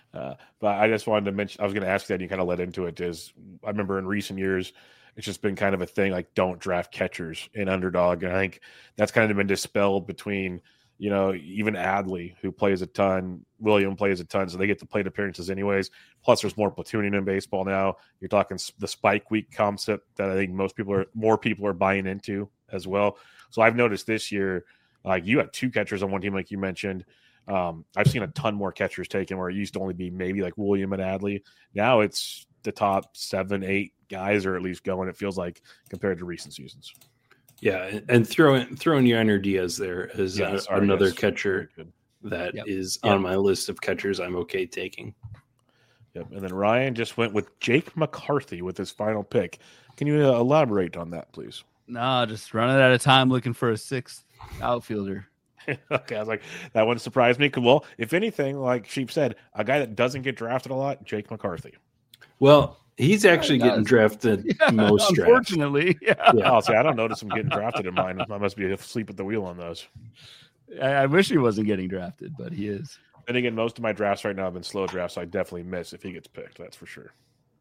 Speaker 1: Uh, but I just wanted to mention, I was going to ask that, and you kind of led into it, is I remember in recent years, it's just been kind of a thing, like don't draft catchers in Underdog. And I think that's kind of been dispelled between, you know, even Adley, who plays a ton, William plays a ton, so they get to plate appearances anyways. Plus, there's more platooning in baseball now. You're talking the spike week concept that I think most people are, more people are buying into as well. So I've noticed this year, like you had two catchers on one team, like you mentioned. Um, I've seen a ton more catchers taken where it used to only be maybe like William and Adley. Now it's the top seven, eight guys are at least going, it feels like, compared to recent seasons.
Speaker 3: Yeah, and throwing throwing Yainer Diaz there as
Speaker 1: Yeah,
Speaker 3: a,
Speaker 1: sorry,
Speaker 3: another
Speaker 1: yes.
Speaker 3: catcher that
Speaker 2: Yep.
Speaker 3: is
Speaker 2: Yep.
Speaker 3: on my list of catchers I'm okay taking.
Speaker 1: Yep. And then Ryan just went with Jake McCarthy with his final pick. Can you uh, elaborate on that, please?
Speaker 2: No, just running out of time looking for a sixth outfielder.
Speaker 1: Okay, I was like, that one surprised me. Well, if anything, like Sheep said, a guy that doesn't get drafted a lot, Jake McCarthy.
Speaker 3: Well, he's actually
Speaker 2: Yeah,
Speaker 3: getting
Speaker 2: does.
Speaker 3: drafted
Speaker 2: Yeah,
Speaker 3: most drafts.
Speaker 2: unfortunately. Yeah.
Speaker 3: Yeah.
Speaker 1: I'll say I don't notice him getting drafted in mine. I must be asleep at the wheel on those.
Speaker 2: I, I wish he wasn't getting drafted, but he is.
Speaker 1: Then again, most of my drafts right now have been slow drafts, so I definitely miss if he gets picked. That's for sure.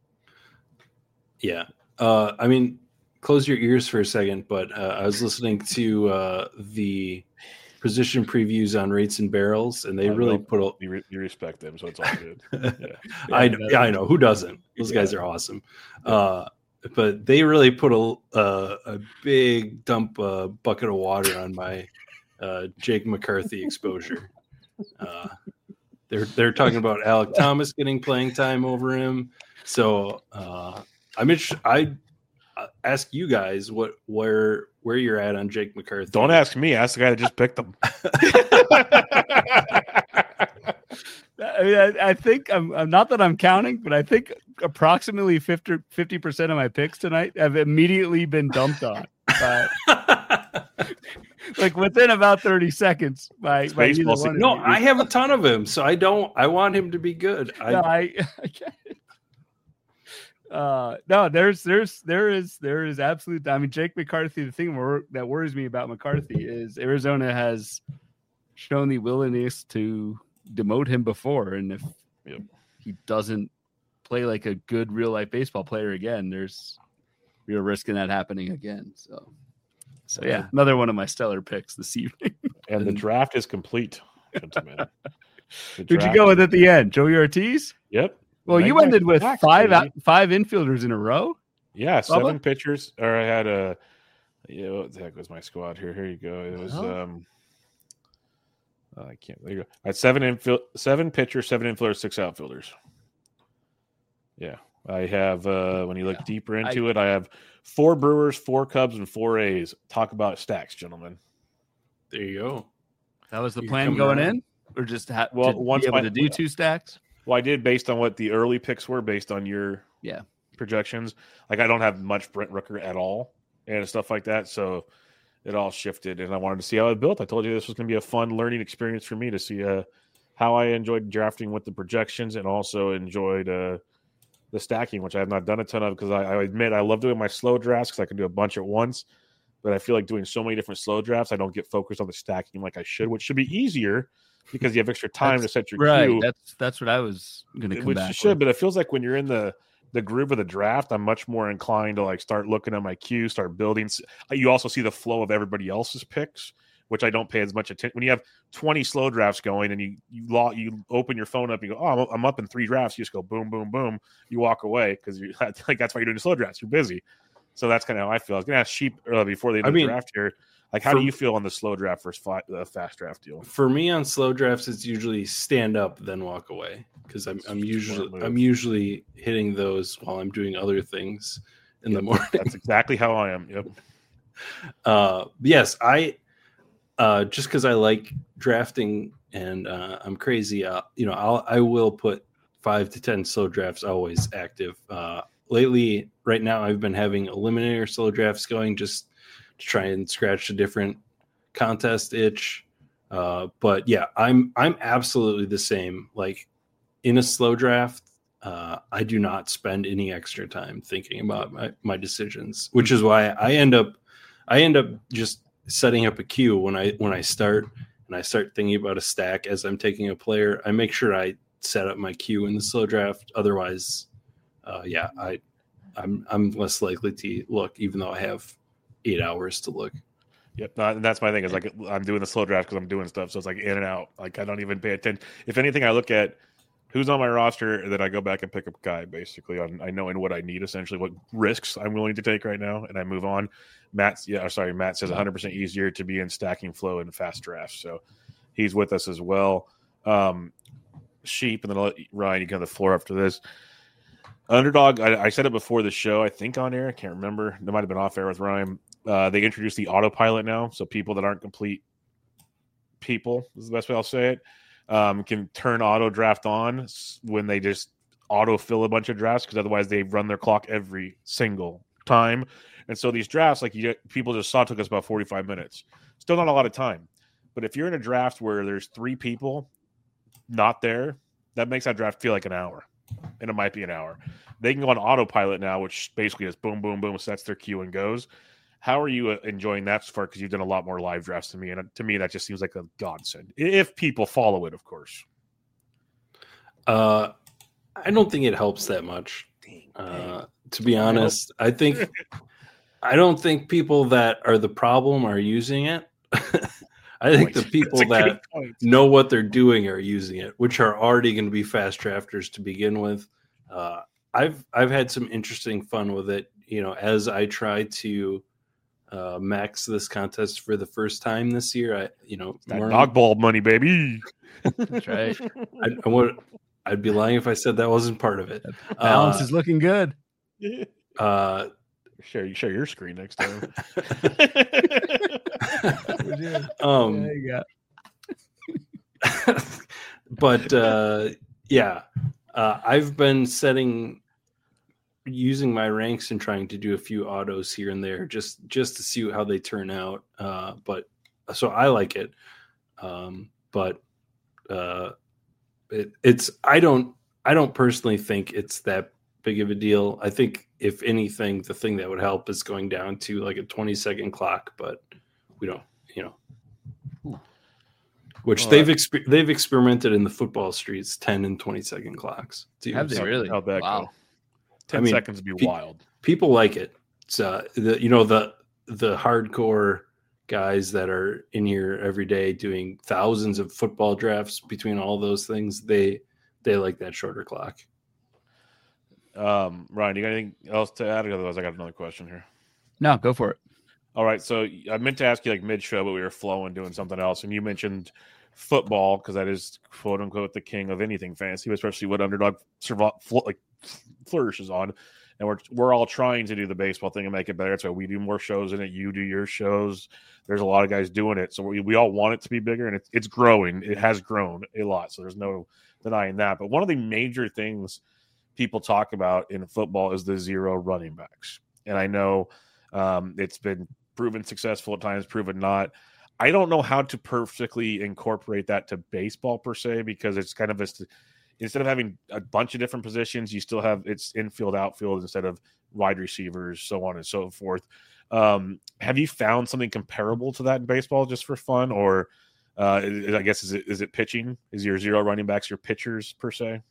Speaker 3: Yeah. Uh, I mean, close your ears for a second, but uh, I was listening to uh, the position previews on Rates and Barrels, and they
Speaker 1: I
Speaker 3: really
Speaker 1: know.
Speaker 3: put a.
Speaker 1: You, re- you respect them, so it's all good. Yeah.
Speaker 3: I know, yeah, I know. Who doesn't? Those guys are awesome. Uh, but they really put a uh, a big dump uh, bucket of water on my uh, Jake McCarthy exposure. Uh, they're they're talking about Alec Thomas getting playing time over him. So uh, I'm interested. I uh, ask you guys what where where you're at on Jake McCarthy.
Speaker 1: Don't ask me. Ask the guy that just picked them.
Speaker 2: I mean, I, I think I'm, I'm not that I'm counting, but I think approximately fifty percent of my picks tonight have immediately been dumped on. By, like within about thirty seconds. By, by either
Speaker 1: baseball
Speaker 2: one of
Speaker 3: No,
Speaker 2: you.
Speaker 3: I have a ton of him, so I don't. I want him to be good. I,
Speaker 2: No, I, I can't. Uh, no, there's, there's, there is, there is absolute. I mean, Jake McCarthy. The thing wor- that worries me about McCarthy is Arizona has shown the willingness to demote him before, and if
Speaker 1: Yep.
Speaker 2: he doesn't play like a good real life baseball player again, there's real risk in that happening again. So, so yeah, another one of my stellar picks this evening.
Speaker 1: And the draft is complete, gentlemen. The
Speaker 2: Who'd you
Speaker 1: draft-
Speaker 2: go with at the end? Joey Ortiz?
Speaker 1: Yep.
Speaker 2: Well, you
Speaker 1: Nice
Speaker 2: ended with
Speaker 1: facts,
Speaker 2: five out,
Speaker 1: baby.
Speaker 2: five infielders in a row.
Speaker 1: Yeah,
Speaker 2: Bubba?
Speaker 1: seven pitchers. Or I had a. Yeah, what the heck was my squad here? Here you go. It was.
Speaker 2: Oh.
Speaker 1: um oh, I can't. There you go. I had seven infield, seven pitchers, seven infielders, six outfielders. Yeah, I have. uh When you look deeper into it, I have four Brewers, four Cubs, and four A's. Talk about stacks, gentlemen.
Speaker 3: there you go.
Speaker 2: That was the
Speaker 3: You're
Speaker 2: plan
Speaker 3: coming
Speaker 2: going
Speaker 3: around.
Speaker 2: in, or just ha-
Speaker 1: Well,
Speaker 2: to
Speaker 1: once
Speaker 2: be able
Speaker 1: my-
Speaker 2: to do two stacks.
Speaker 1: Well, I did based on what the early picks were, based on your
Speaker 2: Yeah.
Speaker 1: projections. Like I don't have much Brent Rooker at all and stuff like that, so it all shifted. And I wanted to see how it built. I told you this was going to be a fun learning experience for me to see uh, how I enjoyed drafting with the projections, and also enjoyed uh, the stacking, which I have not done a ton of because I, I admit I love doing my slow drafts because I can do a bunch at once. But I feel like doing so many different slow drafts, I don't get focused on the stacking like I should, which should be easier because you have extra time
Speaker 2: That's-
Speaker 1: to set your
Speaker 2: Right.
Speaker 1: queue.
Speaker 2: That's that's what I was going to come
Speaker 1: Which
Speaker 2: back
Speaker 1: you should,
Speaker 2: with.
Speaker 1: but it feels like when you're in the the groove of the draft, I'm much more inclined to like start looking at my queue, start building. s- You also see the flow of everybody else's picks, which I don't pay as much attention. When you have twenty slow drafts going and you you log, you open your phone up, you go, oh, I'm, I'm up in three drafts. You just go boom, boom, boom. You walk away because you like that's why you're doing the slow drafts. You're busy. So that's kind of how I feel. I was gonna ask Sheep uh, before the end
Speaker 3: I
Speaker 1: of the
Speaker 3: mean,
Speaker 1: draft here. Like, how
Speaker 3: for-
Speaker 1: do you feel on the slow draft versus fi- the fast draft deal?
Speaker 3: For me on slow drafts, it's usually stand up then walk away because I'm I'm
Speaker 1: Smart
Speaker 3: usually
Speaker 1: move.
Speaker 3: I'm usually hitting those while I'm doing other things in the morning.
Speaker 1: That's exactly how I am. Yep.
Speaker 3: Uh, yes, I uh, just because I like drafting and uh, I'm crazy. Uh, you know, I'll I will put five to ten slow drafts always active. Uh, lately, right now, I've been having eliminator slow drafts going just to try and scratch a different contest itch. Uh, but yeah, I'm I'm absolutely the same. Like in a slow draft, uh, I do not spend any extra time thinking about my, my decisions, which is why I end up I end up just setting up a queue when I when I start and I start thinking about a stack as I'm taking a player. I make sure I set up my queue in the slow draft. Otherwise, uh, yeah, I I'm I'm less likely to look, even though I have eight hours to look.
Speaker 1: Yep, uh, and that's my thing is like I'm doing the slow draft because I'm doing stuff, so it's like in and out. Like I don't even pay attention. If anything, I look at who's on my roster, and then I go back and pick up a guy basically on I know in what I need essentially, what risks I'm willing to take right now, and I move on. Matt's yeah, sorry, Matt says one hundred percent easier to be in stacking flow and fast drafts, so he's with us as well. Um, Sheep, and then I'll let Ryan, you can have the floor after this. Underdog, I, I said it before the show, I think on air, I can't remember. It might have been off air with Ryan. Uh, they introduced the autopilot now, so people that aren't complete people, is the best way I'll say it, um, can turn auto draft on when they just auto fill a bunch of drafts, because otherwise they run their clock every single time. And so these drafts, like you get, people just saw, took us about forty-five minutes. Still not a lot of time. But if you're in a draft where there's three people not there, that makes that draft feel like an hour. And it might be an hour. They can go on autopilot now, which basically just boom, boom, boom, sets their queue and goes. How are you enjoying that so far? Because you've done a lot more live drafts than me, and to me, that just seems like a godsend. If people follow it, of course.
Speaker 3: Uh, I don't think it helps that much. Uh, to be honest, I think I don't think people that are the problem are using it. I think the people that know what they're doing are using it, which are already going to be fast drafters to begin with. Uh, I've I've had some interesting fun with it. You know, as I try to uh, max this contest for the first time this year, I you know
Speaker 1: that dog ball money, baby.
Speaker 2: That's right.
Speaker 3: I, I would I'd be lying if I said that wasn't part of it.
Speaker 2: Balance
Speaker 3: uh,
Speaker 2: is looking good.
Speaker 3: Uh,
Speaker 1: share you share your screen next time.
Speaker 3: um,
Speaker 2: there you
Speaker 3: go. But uh, yeah, uh, I've been setting, using my ranks and trying to do a few autos here and there, just just to see how they turn out. Uh, but so I like it, um, but uh, it, it's I don't I don't personally think it's that big of a deal. I think if anything, the thing that would help is going down to like a twenty second clock, but we don't, you know, which
Speaker 1: All
Speaker 3: they've
Speaker 1: right.
Speaker 3: exper- they've experimented in the football streets, ten and twenty second clocks. To
Speaker 2: Have they
Speaker 3: use.
Speaker 2: really?
Speaker 1: How'd that
Speaker 2: Wow.
Speaker 1: go? Ten
Speaker 3: I mean,
Speaker 1: seconds would be
Speaker 3: pe-
Speaker 1: wild.
Speaker 3: People like it. It's uh, the you know the the hardcore guys that are in here every day doing thousands of football drafts between all those things. They they like that shorter clock.
Speaker 1: Um, Ryan, you got anything else to add? Otherwise, I got another question here.
Speaker 2: No, go for it.
Speaker 1: All right, so I meant to ask you like mid-show, but we were flowing doing something else, and you mentioned football because that is quote unquote the king of anything fantasy, especially what Underdog survive, like flourishes on. And we're we're all trying to do the baseball thing and make it better. That's why we do more shows in it. You do your shows. There's a lot of guys doing it, so we, we all want it to be bigger, and it's it's growing. It has grown a lot, so there's no denying that. But one of the major things people talk about in football is the zero running backs, and I know um, it's been proven successful at times, proven not. I don't know how to perfectly incorporate that to baseball per se, because it's kind of a, instead of having a bunch of different positions, you still have it's infield, outfield instead of wide receivers, so on and so forth. Um, have you found something comparable to that in baseball just for fun, or uh, I guess is it is it pitching? Is your zero running backs your pitchers per se?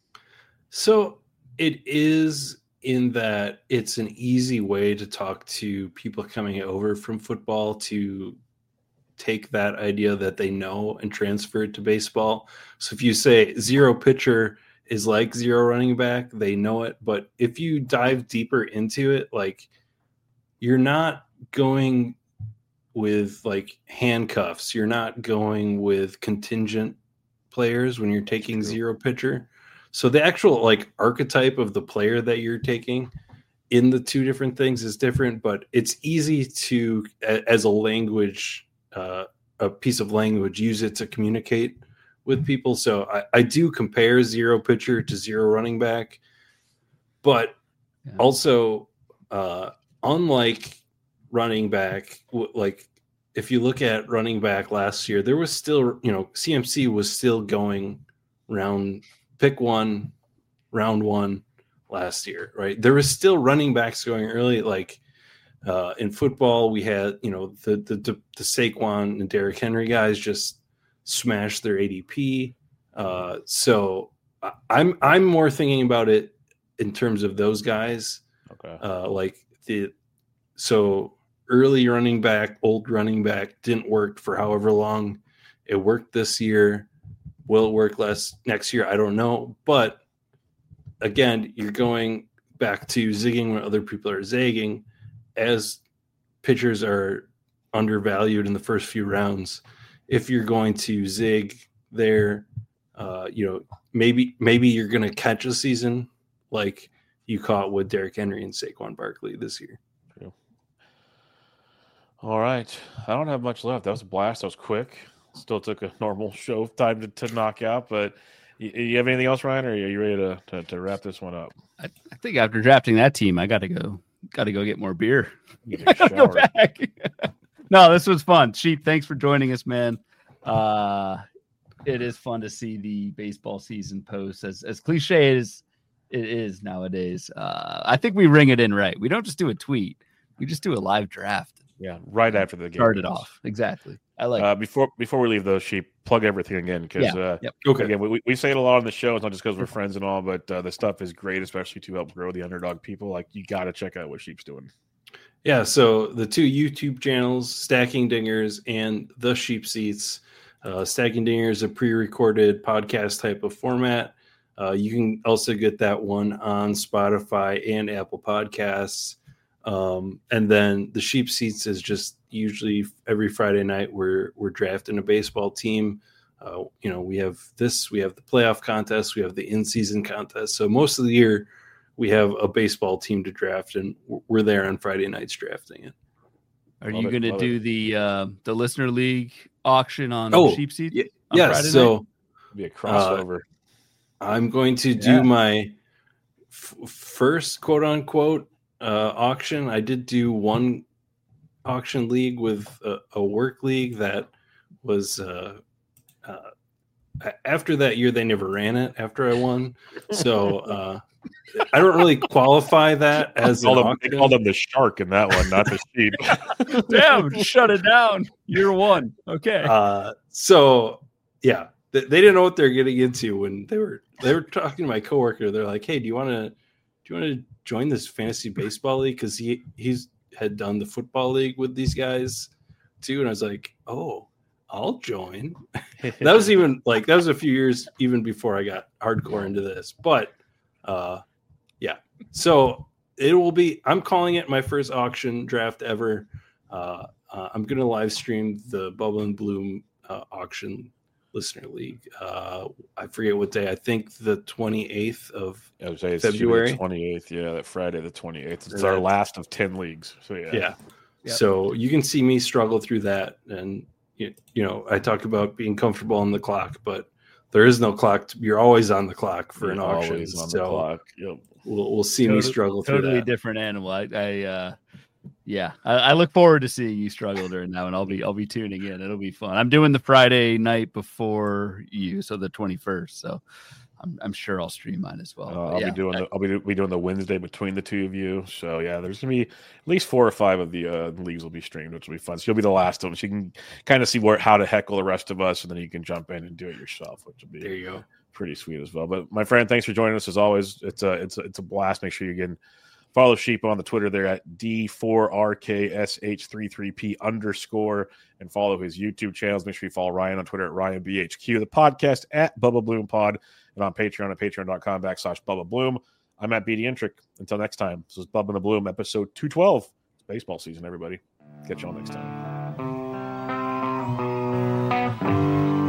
Speaker 3: So it is in that it's an easy way to talk to people coming over from football to take that idea that they know and transfer it to baseball. So if you say zero pitcher is like zero running back, they know it. But if you dive deeper into it, like you're not going with like handcuffs, you're not going with contingent players when you're taking zero pitcher. So the actual like archetype of the player that you're taking in the two different things is different, but it's easy to, as a language, uh, a piece of language, use it to communicate with people. So I, I do compare zero pitcher to zero running back, but yeah. also uh, unlike running back, like if you look at running back last year, there was still, you know, C M C was still going round pick one, round one last year, right? There was still running backs going early. Like uh, in football, we had, you know, the, the, the, the Saquon and Derrick Henry guys just smashed their A D P. Uh, so I'm I'm more thinking about it in terms of those guys.
Speaker 1: Okay.
Speaker 3: Uh, like the so early running back, old running back didn't work for however long. It worked this year. Will it work less next year? I don't know. But again, you're going back to zigging when other people are zagging. As pitchers are undervalued in the first few rounds, if you're going to zig there, uh, you know, maybe maybe you're going to catch a season like you caught with Derrick Henry and Saquon Barkley this year.
Speaker 1: True. All right. I don't have much left. That was a blast. That was quick. Still took a normal show time to, to knock out, but you, you have anything else, Ryan, or are you ready to, to, to wrap this one up?
Speaker 2: I, I think after drafting that team, I got to go. Got to go get more beer.
Speaker 1: Get
Speaker 2: I
Speaker 1: a
Speaker 2: gotta go
Speaker 1: shower.
Speaker 2: back. No, this was fun. Sheep, thanks for joining us, man. Uh, it is fun to see the baseball season post, as as cliche as it is nowadays. Uh, I think we ring it in right. We don't just do a tweet; we just do a live draft.
Speaker 1: Yeah, right after the game.
Speaker 2: Start it off exactly. I like.
Speaker 1: Uh, before before we leave those, Sheep, plug everything again because
Speaker 2: Yeah.
Speaker 1: uh,
Speaker 2: Yep.
Speaker 3: Okay.
Speaker 1: again we, we say it a lot on the show. It's not just because we're friends and all, but uh, the stuff is great, especially to help grow the underdog people. Like you got to check out what Sheep's doing.
Speaker 3: Yeah, so the two YouTube channels, Stacking Dingers and The Sheep Seats. Uh, Stacking Dingers is a pre-recorded podcast type of format. Uh, you can also get that one on Spotify and Apple Podcasts. Um, and then The Sheep Seats is just usually every Friday night we're we're drafting a baseball team. Uh, you know, we have this, we have the playoff contest, we have the in-season contest. So most of the year we have a baseball team to draft, and we're there on Friday nights drafting it.
Speaker 2: Are
Speaker 1: Love
Speaker 2: you
Speaker 1: it,
Speaker 2: going to
Speaker 1: love
Speaker 2: do
Speaker 1: it.
Speaker 2: the uh, the listener league auction on
Speaker 3: Oh,
Speaker 2: Sheep Seats?
Speaker 3: Yeah,
Speaker 2: on
Speaker 3: yeah
Speaker 2: Friday
Speaker 3: so
Speaker 2: night?
Speaker 1: Be a crossover.
Speaker 3: I'm going to do
Speaker 2: Yeah.
Speaker 3: my f- first quote unquote uh, auction. I did do one auction league with a, a work league that was uh, uh, a- after that year, they never ran it after I won. So uh, I don't really qualify that as
Speaker 1: They
Speaker 3: an
Speaker 1: called, him, they
Speaker 3: auction.
Speaker 1: called him the shark in that one, not the sheep.
Speaker 2: Damn, shut it down. Year one. Okay.
Speaker 3: Uh, so yeah, they, they didn't know what they're getting into when they were they were talking to my coworker. They're like, "Hey, do you want to do you want to join this fantasy baseball league?" Because he he's had done the football league with these guys too, and I was like, "Oh, I'll join." That was even like that was a few years even before I got hardcore into this, but uh, yeah. So it will be. I'm calling it my first auction draft ever. Uh, uh, I'm going to live stream the Bubble and Bloom uh, auction listener league. Uh, I forget what day. I think the twenty-eighth of
Speaker 1: I would say it's
Speaker 3: February.
Speaker 1: twenty-eighth. Yeah, that Friday the twenty-eighth. It's
Speaker 3: Or
Speaker 1: our
Speaker 3: that-
Speaker 1: last of ten leagues. So yeah.
Speaker 3: yeah.
Speaker 2: Yep.
Speaker 3: So you can see me struggle through that, and you, you know I talk about being comfortable on the clock, but there is no clock. To, you're always on the clock for
Speaker 1: You're
Speaker 3: an auction.
Speaker 1: always on the
Speaker 3: So
Speaker 1: clock. Yep.
Speaker 3: we'll we'll see me
Speaker 2: Totally-
Speaker 3: struggle through
Speaker 2: Totally
Speaker 3: that.
Speaker 2: different animal. I, I uh, yeah, I, I look forward to seeing you struggle during that one. I'll be, I'll be tuning in. It'll be fun. I'm doing the Friday night before you, so the twenty-first. So I'm, I'm sure I'll stream mine as well.
Speaker 1: Uh,
Speaker 2: But
Speaker 1: I'll
Speaker 2: yeah,
Speaker 1: be doing
Speaker 2: I-
Speaker 1: the I'll be, be doing the Wednesday between the two of you. So yeah, there's gonna be at least four or five of the uh, leagues will be streamed, which will be fun. So you'll be the last of them. So you can kind of see where how to heckle the rest of us, and then you can jump in and do it yourself, which will be
Speaker 3: There you go.
Speaker 1: pretty sweet as well. But my friend, thanks for joining us as always. It's a it's a, it's a blast. Make sure you again follow Sheep on the Twitter there at D four R K S H thirty-three P underscore and follow his YouTube channels. Make sure you follow Ryan on Twitter at Ryan B H Q, the podcast at Bubba Bloom Pod, and on Patreon at patreon.com backslash Bubba Bloom. I'm at B D Intric. Until next time, this is Bubba and the Bloom, episode two twelve. It's baseball season, everybody. Catch y'all next time.